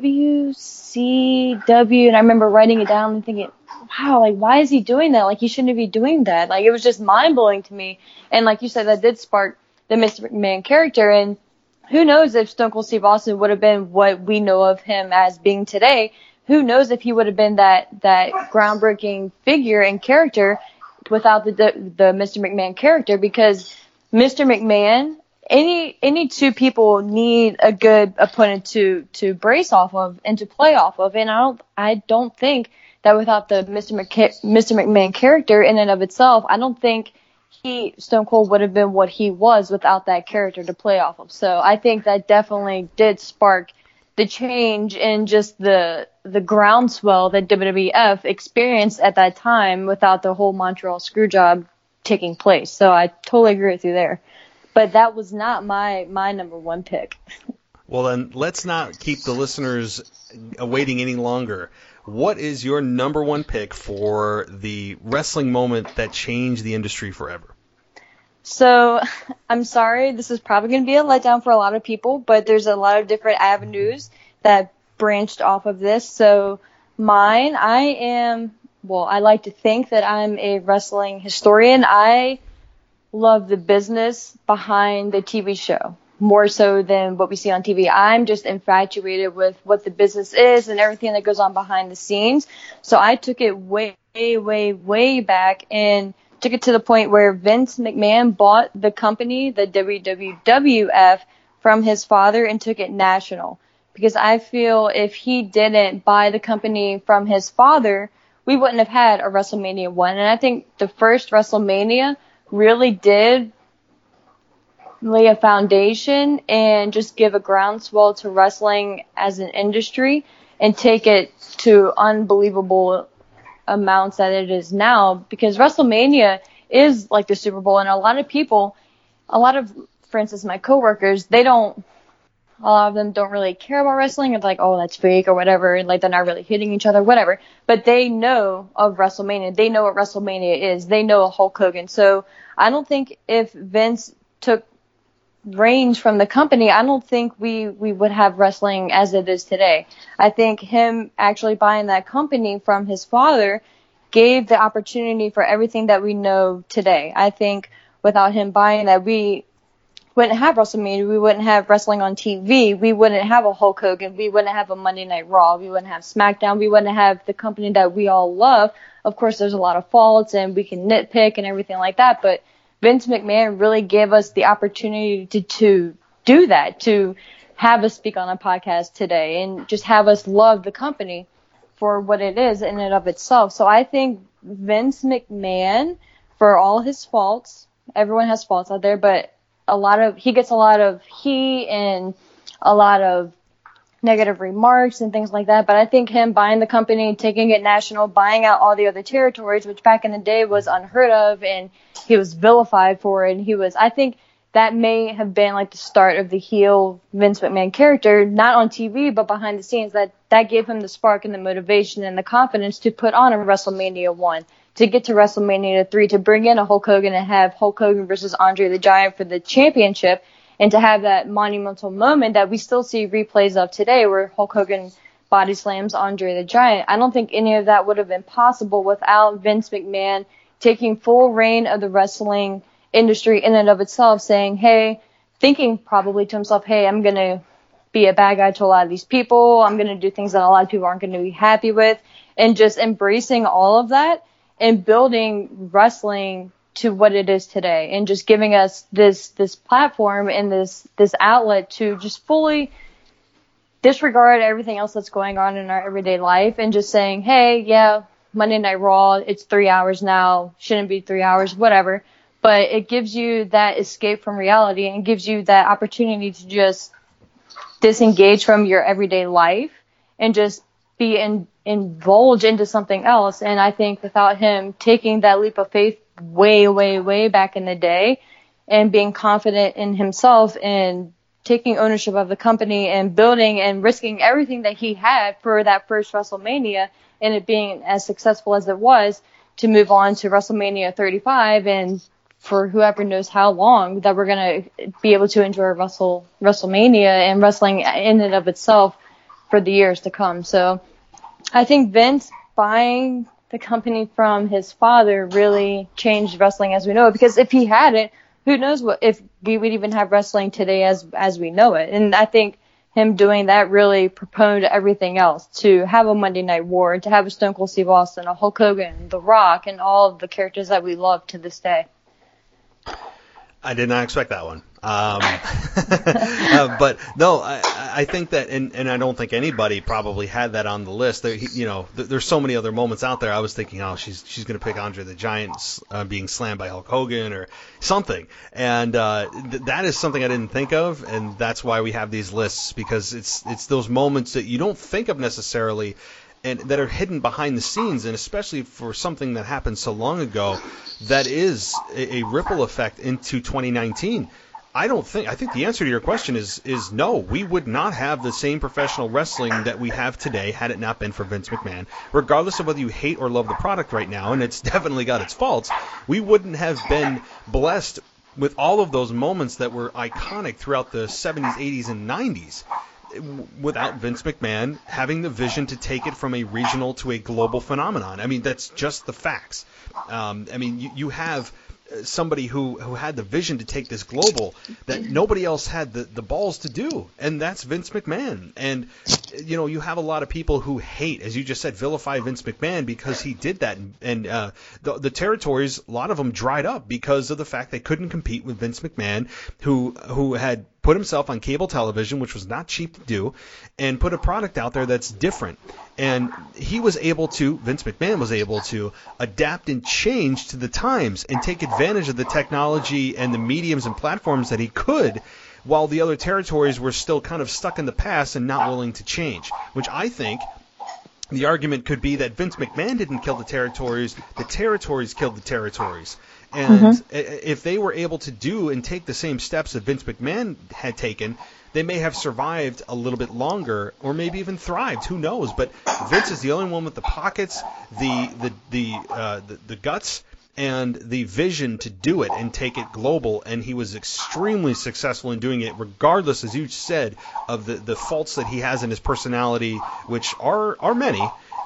WCW, and I remember writing it down and thinking, wow, like why is he doing that? Like he shouldn't be doing that. Like it was just mind blowing to me. And like you said, that did spark the Mr. McMahon character, and who knows if Stone Cold Steve Austin would have been what we know of him as being today. Who knows if he would have been that groundbreaking figure and character without the Mr. McMahon character, because Mr. McMahon, any two people need a good opponent to brace off of and to play off of, and I don't think that without the Mr. McMahon character in and of itself, I don't think Stone Cold would have been what he was without that character to play off of. So I think that definitely did spark the change in just the groundswell that WWF experienced at that time without the whole Montreal Screwjob taking place. So I totally agree with you there. But that was not my number one pick. Well, then let's not keep the listeners waiting any longer. What is your number one pick for the wrestling moment that changed the industry forever? So I'm sorry, this is probably going to be a letdown for a lot of people, but there's a lot of different avenues that branched off of this. So mine, I like to think that I'm a wrestling historian. I love the business behind the TV show more so than what we see on TV. I'm just infatuated with what the business is and everything that goes on behind the scenes. So I took it way, way, way back and took it to the point where Vince McMahon bought the company, the WWF, from his father and took it national. Because I feel if he didn't buy the company from his father, we wouldn't have had a WrestleMania 1. And I think the first WrestleMania really did lay a foundation and just give a groundswell to wrestling as an industry and take it to unbelievable amounts that it is now, because WrestleMania is like the Super Bowl, and for instance, my coworkers, a lot of them don't really care about wrestling. It's like, oh, that's fake or whatever, like they're not really hitting each other, whatever. But they know of WrestleMania. They know what WrestleMania is. They know Hulk Hogan. So I don't think if Vince took reins from the company, I don't think we would have wrestling as it is today. I think him actually buying that company from his father gave the opportunity for everything that we know today. I think without him buying that, we wouldn't have WrestleMania. We wouldn't have wrestling on TV. We wouldn't have a Hulk Hogan. We wouldn't have a Monday Night Raw. We wouldn't have SmackDown. We wouldn't have the company that we all love. Of course, there's a lot of faults and we can nitpick and everything like that, but Vince McMahon really gave us the opportunity to do that, to have us speak on a podcast today and just have us love the company for what it is in and of itself. So I think Vince McMahon, for all his faults, everyone has faults out there, but he gets a lot of heat and a lot of negative remarks and things like that. But I think him buying the company, taking it national, buying out all the other territories, which back in the day was unheard of, and he was vilified for it. And I think that may have been like the start of the heel Vince McMahon character, not on TV, but behind the scenes. That gave him the spark and the motivation and the confidence to put on a WrestleMania 1, to get to WrestleMania 3, to bring in a Hulk Hogan and have Hulk Hogan versus Andre the Giant for the championship, and to have that monumental moment that we still see replays of today where Hulk Hogan body slams Andre the Giant. I don't think any of that would have been possible without Vince McMahon taking full reign of the wrestling industry in and of itself, saying, hey, thinking probably to himself, hey, I'm going to be a bad guy to a lot of these people. I'm going to do things that a lot of people aren't going to be happy with, and just embracing all of that and building wrestling to what it is today, and just giving us this platform and this outlet to just fully disregard everything else that's going on in our everyday life and just saying, hey, yeah, Monday Night Raw, it's 3 hours now, shouldn't be 3 hours, whatever. But it gives you that escape from reality and gives you that opportunity to just disengage from your everyday life and just be indulge into something else. And I think without him taking that leap of faith way, way, way back in the day and being confident in himself and taking ownership of the company and building and risking everything that he had for that first WrestleMania and it being as successful as it was, to move on to WrestleMania 35 and for whoever knows how long that we're going to be able to enjoy WrestleMania and wrestling in and of itself for the years to come. So I think Vince buying the company from his father really changed wrestling as we know it, because if he hadn't, who knows if we would even have wrestling today as we know it. And I think him doing that really proponed everything else, to have a Monday Night War, to have a Stone Cold Steve Austin, a Hulk Hogan, The Rock, and all of the characters that we love to this day. I did not expect that one. But no, I think that, and I don't think anybody probably had that on the list. There's so many other moments out there. I was thinking, oh, she's going to pick Andre the Giant being slammed by Hulk Hogan or something. And that is something I didn't think of, and that's why we have these lists, because it's those moments that you don't think of necessarily, and that are hidden behind the scenes, and especially for something that happened so long ago, that is a ripple effect into 2019. I think the answer to your question is no. We would not have the same professional wrestling that we have today had it not been for Vince McMahon. Regardless of whether you hate or love the product right now, and it's definitely got its faults, we wouldn't have been blessed with all of those moments that were iconic throughout the 70s, 80s, and 90s. Without Vince McMahon having the vision to take it from a regional to a global phenomenon. I mean, that's just the facts. You have somebody who had the vision to take this global that nobody else had the balls to do, and that's Vince McMahon. And you have a lot of people who hate, as you just said, vilify Vince McMahon because he did that, and the territories, a lot of them dried up because of the fact they couldn't compete with Vince McMahon, who had put himself on cable television, which was not cheap to do, and put a product out there that's different. And Vince McMahon was able to adapt and change to the times and take advantage of the technology and the mediums and platforms that he could, while the other territories were still kind of stuck in the past and not willing to change, which I think the argument could be that Vince McMahon didn't kill the territories killed the territories. And if they were able to do and take the same steps that Vince McMahon had taken, they may have survived a little bit longer, or maybe even thrived. Who knows? But Vince is the only one with the pockets, the guts, and the vision to do it and take it global. And he was extremely successful in doing it, regardless, as you said, of the faults that he has in his personality, which are many.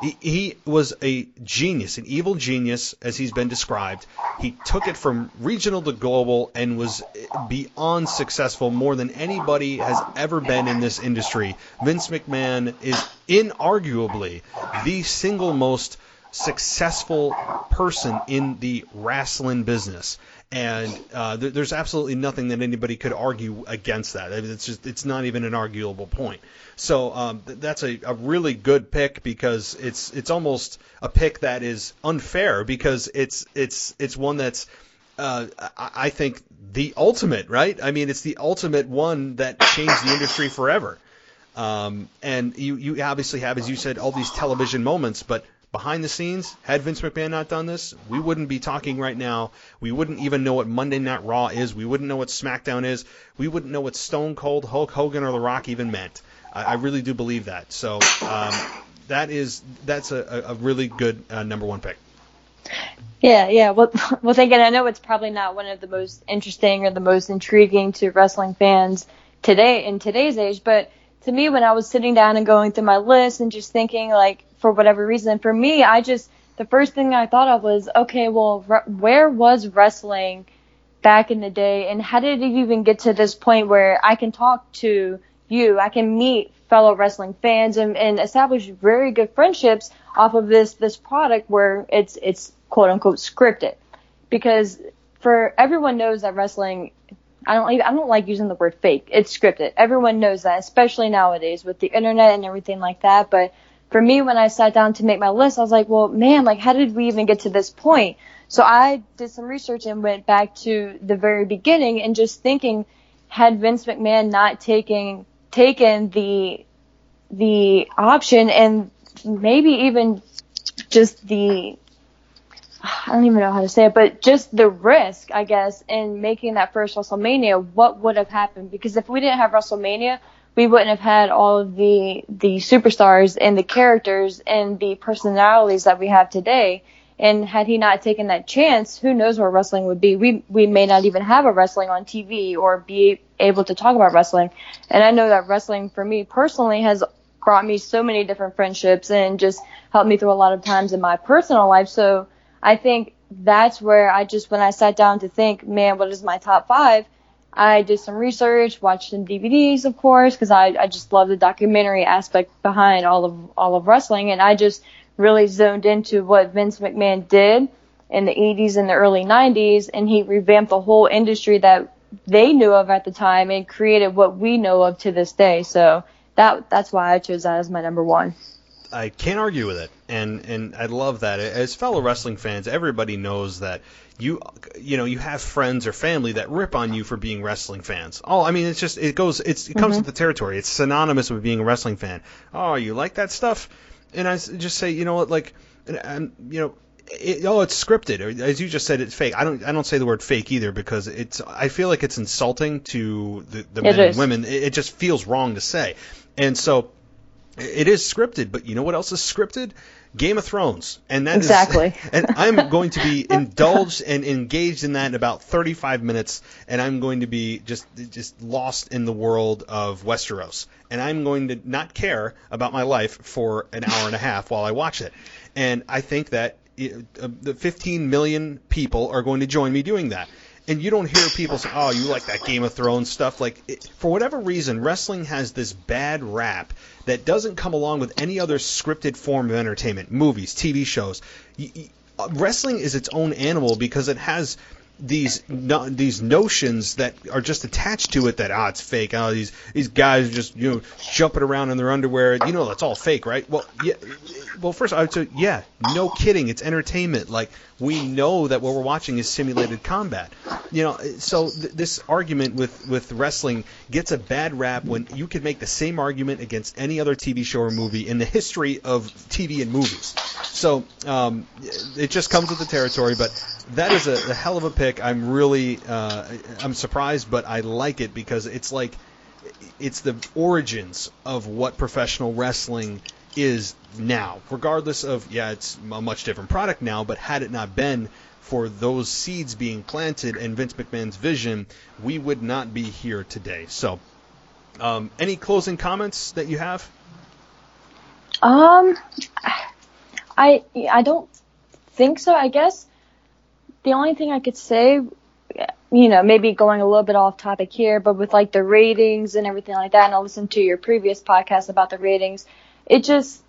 He was a genius, an evil genius, as he's been described. He took it from regional to global and was beyond successful, more than anybody has ever been in this industry. Vince McMahon is inarguably the single most successful person in the wrestling business. And there's absolutely nothing that anybody could argue against that. I mean, it's not even an arguable point. So that's a really good pick, because it's almost a pick that is unfair, because it's one that's I think the ultimate, right? I mean, it's the ultimate one that changed the industry forever. And you obviously have, as you said, all these television moments, but behind the scenes, had Vince McMahon not done this, we wouldn't be talking right now. We wouldn't even know what Monday Night Raw is. We wouldn't know what SmackDown is. We wouldn't know what Stone Cold, Hulk Hogan, or The Rock even meant. I really do believe that. So that's a really good number one pick. Yeah. Well, thinking, I know it's probably not one of the most interesting or the most intriguing to wrestling fans today in today's age, but to me, when I was sitting down and going through my list and just thinking, like, for whatever reason, for me, the first thing I thought of was, okay, well, where was wrestling back in the day, and how did it even get to this point where I can talk to you, I can meet fellow wrestling fans and establish very good friendships off of this product where it's quote unquote scripted, because for everyone knows that wrestling, I don't like using the word fake. It's scripted. Everyone knows that, especially nowadays with the internet and everything like that. But for me, when I sat down to make my list, I was like, well, man, like, how did we even get to this point? So I did some research and went back to the very beginning and just thinking, had Vince McMahon not taken the option and maybe even just I don't even know how to say it, but just the risk, I guess, in making that first WrestleMania, what would have happened? Because if we didn't have WrestleMania, we wouldn't have had all of the superstars and the characters and the personalities that we have today. And had he not taken that chance, who knows where wrestling would be? We may not even have a wrestling on TV or be able to talk about wrestling. And I know that wrestling, for me personally, has brought me so many different friendships and just helped me through a lot of times in my personal life. So I think that's where when I sat down to think, man, what is my top 5? I did some research, watched some DVDs, of course, because I just love the documentary aspect behind all of wrestling, and I just really zoned into what Vince McMahon did in the 80s and the early 90s, and he revamped the whole industry that they knew of at the time and created what we know of to this day. So that's why I chose that as my number 1. I can't argue with it, and I love that. As fellow wrestling fans, everybody knows that you have friends or family that rip on you for being wrestling fans. Oh, I mean, it comes with the territory. It's synonymous with being a wrestling fan. Oh, you like that stuff? And I just say, you know what, like, it's scripted. Or, as you just said, it's fake. I don't say the word fake either, because I feel like it's insulting to the men and women. It just feels wrong to say, and so. It is scripted, but you know what else is scripted? Game of Thrones. And that exactly. And I'm going to be indulged and engaged in that in about 35 minutes, and I'm going to be just lost in the world of Westeros. And I'm going to not care about my life for an hour and a half while I watch it. And I think that the 15 million people are going to join me doing that. And you don't hear people say, oh, you like that Game of Thrones stuff. For whatever reason, wrestling has this bad rap that doesn't come along with any other scripted form of entertainment, movies, TV shows. Wrestling is its own animal because it has these notions that are just attached to it that, it's fake. These guys are just, jumping around in their underwear. That's all fake, right? Well, yeah. Well, first I would say, yeah, no kidding. It's entertainment. Like, we know that what we're watching is simulated combat. So this argument with wrestling gets a bad rap when you could make the same argument against any other TV show or movie in the history of TV and movies. So it just comes with the territory, but that is a hell of a pick. I'm really I'm surprised, but I like it because it's the origins of what professional wrestling is now, regardless of, it's a much different product now, but had it not been for those seeds being planted and Vince McMahon's vision, we would not be here today. So, any closing comments that you have? I don't think so. I guess the only thing I could say, maybe going a little bit off topic here, but with like the ratings and everything like that, and I listened to your previous podcast about the ratings, it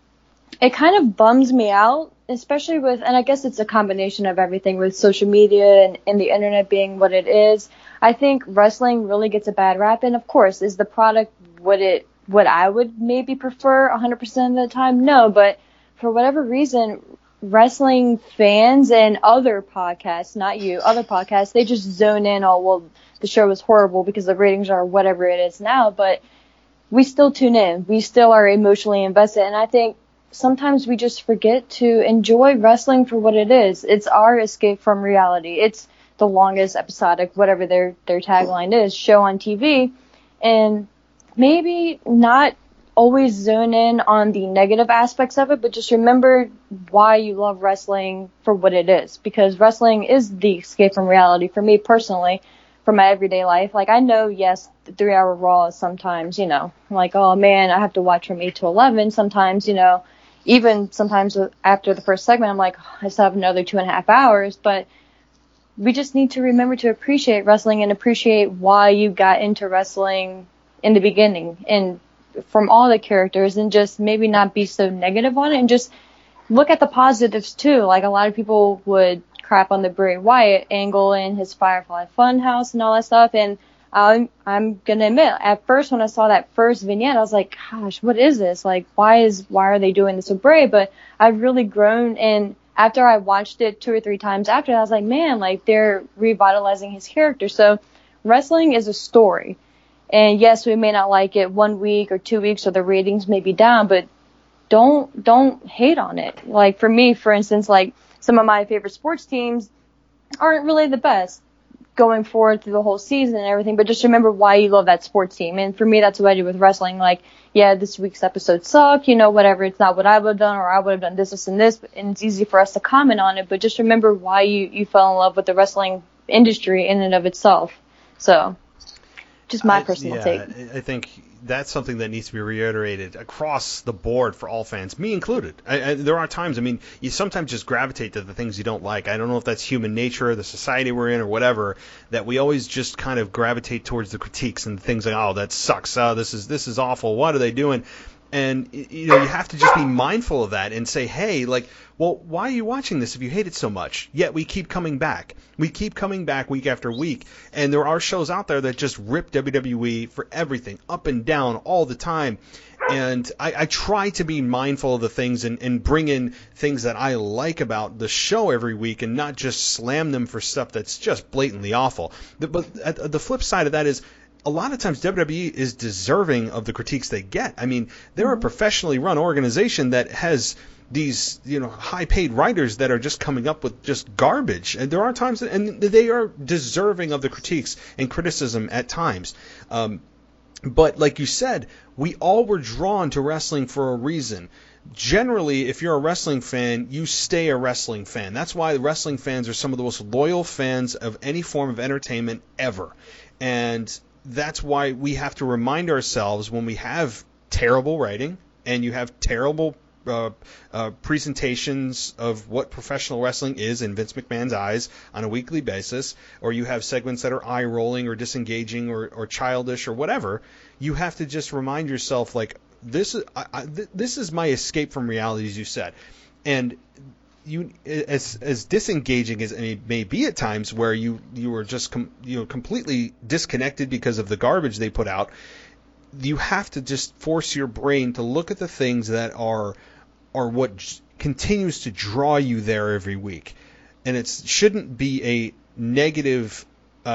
kind of bums me out, especially with, and I guess it's a combination of everything with social media and the internet being what it is. I think wrestling really gets a bad rap, and of course, is the product what I would maybe prefer 100% of the time? No, but for whatever reason, wrestling fans and other podcasts, not you, other podcasts, they just zone in, oh, well, the show is horrible because the ratings are whatever it is now, but we still tune in. We still are emotionally invested, and I think sometimes we just forget to enjoy wrestling for what it is. It's our escape from reality. It's the longest episodic, whatever their tagline is, show on TV, and maybe not always zone in on the negative aspects of it, but just remember why you love wrestling for what it is, because wrestling is the escape from reality for me personally, for my everyday life. Like, I know, yes, the 3-hour Raw is sometimes, like, oh man, I have to watch from 8 to 11. Sometimes, even sometimes after the first segment, I'm like, oh, I still have another 2.5 hours, but we just need to remember to appreciate wrestling and appreciate why you got into wrestling in the beginning and from all the characters, and just maybe not be so negative on it and just look at the positives too. Like, a lot of people would crap on the Bray Wyatt angle and his Firefly Funhouse and all that stuff, and I'm gonna admit, at first when I saw that first vignette, I was like, gosh, what is this? Like, why are they doing this with Bray? But I've really grown, and after I watched it 2 or 3 times after that, I was like, man, like, they're revitalizing his character. So wrestling is a story. And yes, we may not like it 1 week or 2 weeks, or the ratings may be down, but don't hate on it. Like, for me, for instance, like, some of my favorite sports teams aren't really the best going forward through the whole season and everything, but just remember why you love that sports team. And for me, that's what I do with wrestling. Like, yeah, this week's episode sucked, whatever, it's not what I would have done, or I would have done this, and this, and it's easy for us to comment on it, but just remember why you fell in love with the wrestling industry in and of itself. So, just my personal take. I think that's something that needs to be reiterated across the board for all fans, me included. There are times, you sometimes just gravitate to the things you don't like. I don't know if that's human nature, the society we're in, or whatever, that we always just kind of gravitate towards the critiques and things like, oh, that sucks, this is awful, what are they doing? And, you have to just be mindful of that and say, hey, like, well, why are you watching this if you hate it so much? Yet we keep coming back. We keep coming back week after week. And there are shows out there that just rip WWE for everything, up and down, all the time. And I try to be mindful of the things and bring in things that I like about the show every week, and not just slam them for stuff that's just blatantly awful. But the flip side of that is, a lot of times WWE is deserving of the critiques they get. They're a professionally run organization that has these, high-paid writers that are just coming up with just garbage. And there are times and they are deserving of the critiques and criticism at times. But like you said, we all were drawn to wrestling for a reason. Generally, if you're a wrestling fan, you stay a wrestling fan. That's why wrestling fans are some of the most loyal fans of any form of entertainment ever. And that's why we have to remind ourselves, when we have terrible writing and you have terrible presentations of what professional wrestling is in Vince McMahon's eyes on a weekly basis, or you have segments that are eye-rolling or disengaging or childish or whatever, you have to just remind yourself, like, this is my escape from reality, as you said. And you, as disengaging as it may be at times, where you are just completely disconnected because of the garbage they put out, you have to just force your brain to look at the things that are what continues to draw you there every week. And it shouldn't be a negative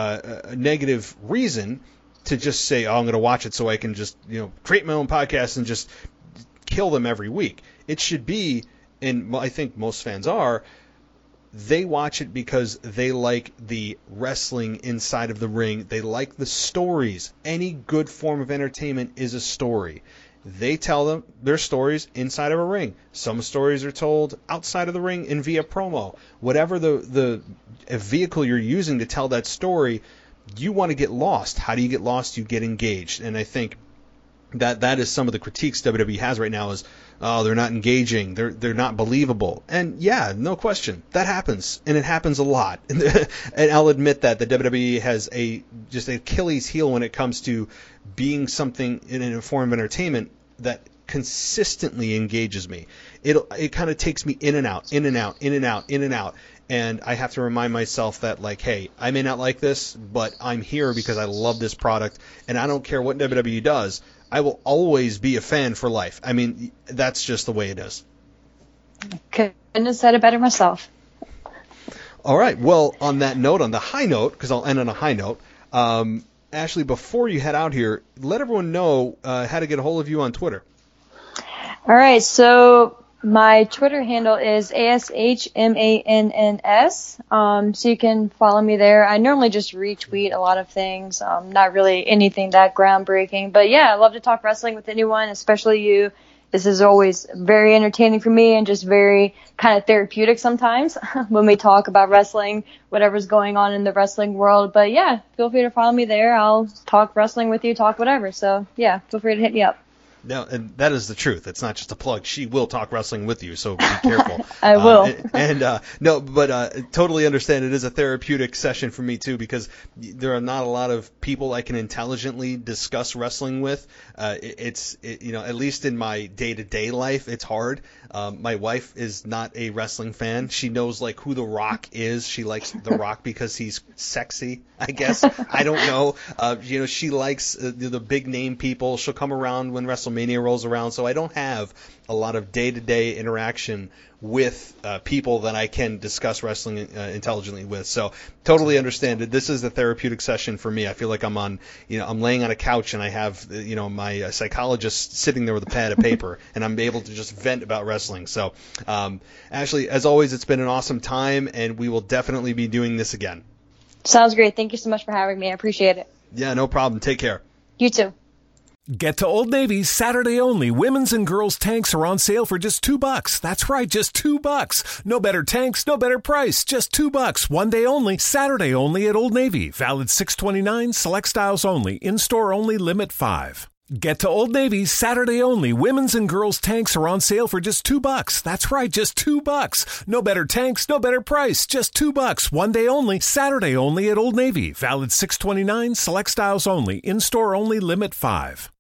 reason to just say, oh, I'm going to watch it so I can just create my own podcast and just kill them every week. It should be, and I think most fans are, they watch it because they like the wrestling inside of the ring. They like the stories. Any good form of entertainment is a story. They tell them their stories inside of a ring. Some stories are told outside of the ring and via promo. Whatever the vehicle you're using to tell that story, you want to get lost. How do you get lost? You get engaged. And I think That is some of the critiques WWE has right now is, oh, they're not engaging, they're not believable. And yeah, no question, that happens, and it happens a lot. And I'll admit that the WWE has just an Achilles heel when it comes to being something in a form of entertainment that consistently engages me. It kind of takes me in and out, in and out, in and out, in and out. And I have to remind myself that, like, hey, I may not like this, but I'm here because I love this product, and I don't care what WWE does. I will always be a fan for life. I mean, that's just the way it is. Couldn't have said it better myself. All right. Well, on that note, on the high note, because I'll end on a high note, Ashley, before you head out here, let everyone know how to get a hold of you on Twitter. All right. So my Twitter handle is ASHMANNS. So you can follow me there. I normally just retweet a lot of things, not really anything that groundbreaking. But yeah, I love to talk wrestling with anyone, especially you. This is always very entertaining for me and just very kind of therapeutic sometimes when we talk about wrestling, whatever's going on in the wrestling world. But yeah, feel free to follow me there. I'll talk wrestling with you, talk whatever. So yeah, feel free to hit me up. No, and that is the truth. It's not just a plug. She will talk wrestling with you, so be careful. I will. Totally understand. It is a therapeutic session for me too, because there are not a lot of people I can intelligently discuss wrestling with. At least in my day-to-day life, it's hard. My wife is not a wrestling fan. She knows like who The Rock is. She likes The Rock because he's sexy, I guess. I don't know. She likes the big name people. She'll come around when WrestleMania rolls around, so I don't have a lot of day-to-day interaction with people that I can discuss wrestling intelligently with. So totally understand it. This is a therapeutic session for me. I feel like I'm laying on a couch and I have my psychologist sitting there with a pad of paper and I'm able to just vent about wrestling. So Ashley, as always, it's been an awesome time, and we will definitely be doing this again. Sounds great. Thank you so much for having me. I appreciate it. Yeah, no problem. Take care. You too. Get to Old Navy's Saturday only women's and girls tanks are on sale for just $2. That's right, just $2. No better tanks, no better price. Just $2. One day only, Saturday only at Old Navy. Valid 6/29, select styles only. In-store only, limit 5. Get to Old Navy's Saturday only women's and girls tanks are on sale for just $2. That's right, just $2. No better tanks, no better price. Just $2. One day only, Saturday only at Old Navy. Valid 6/29, select styles only. In-store only, limit 5.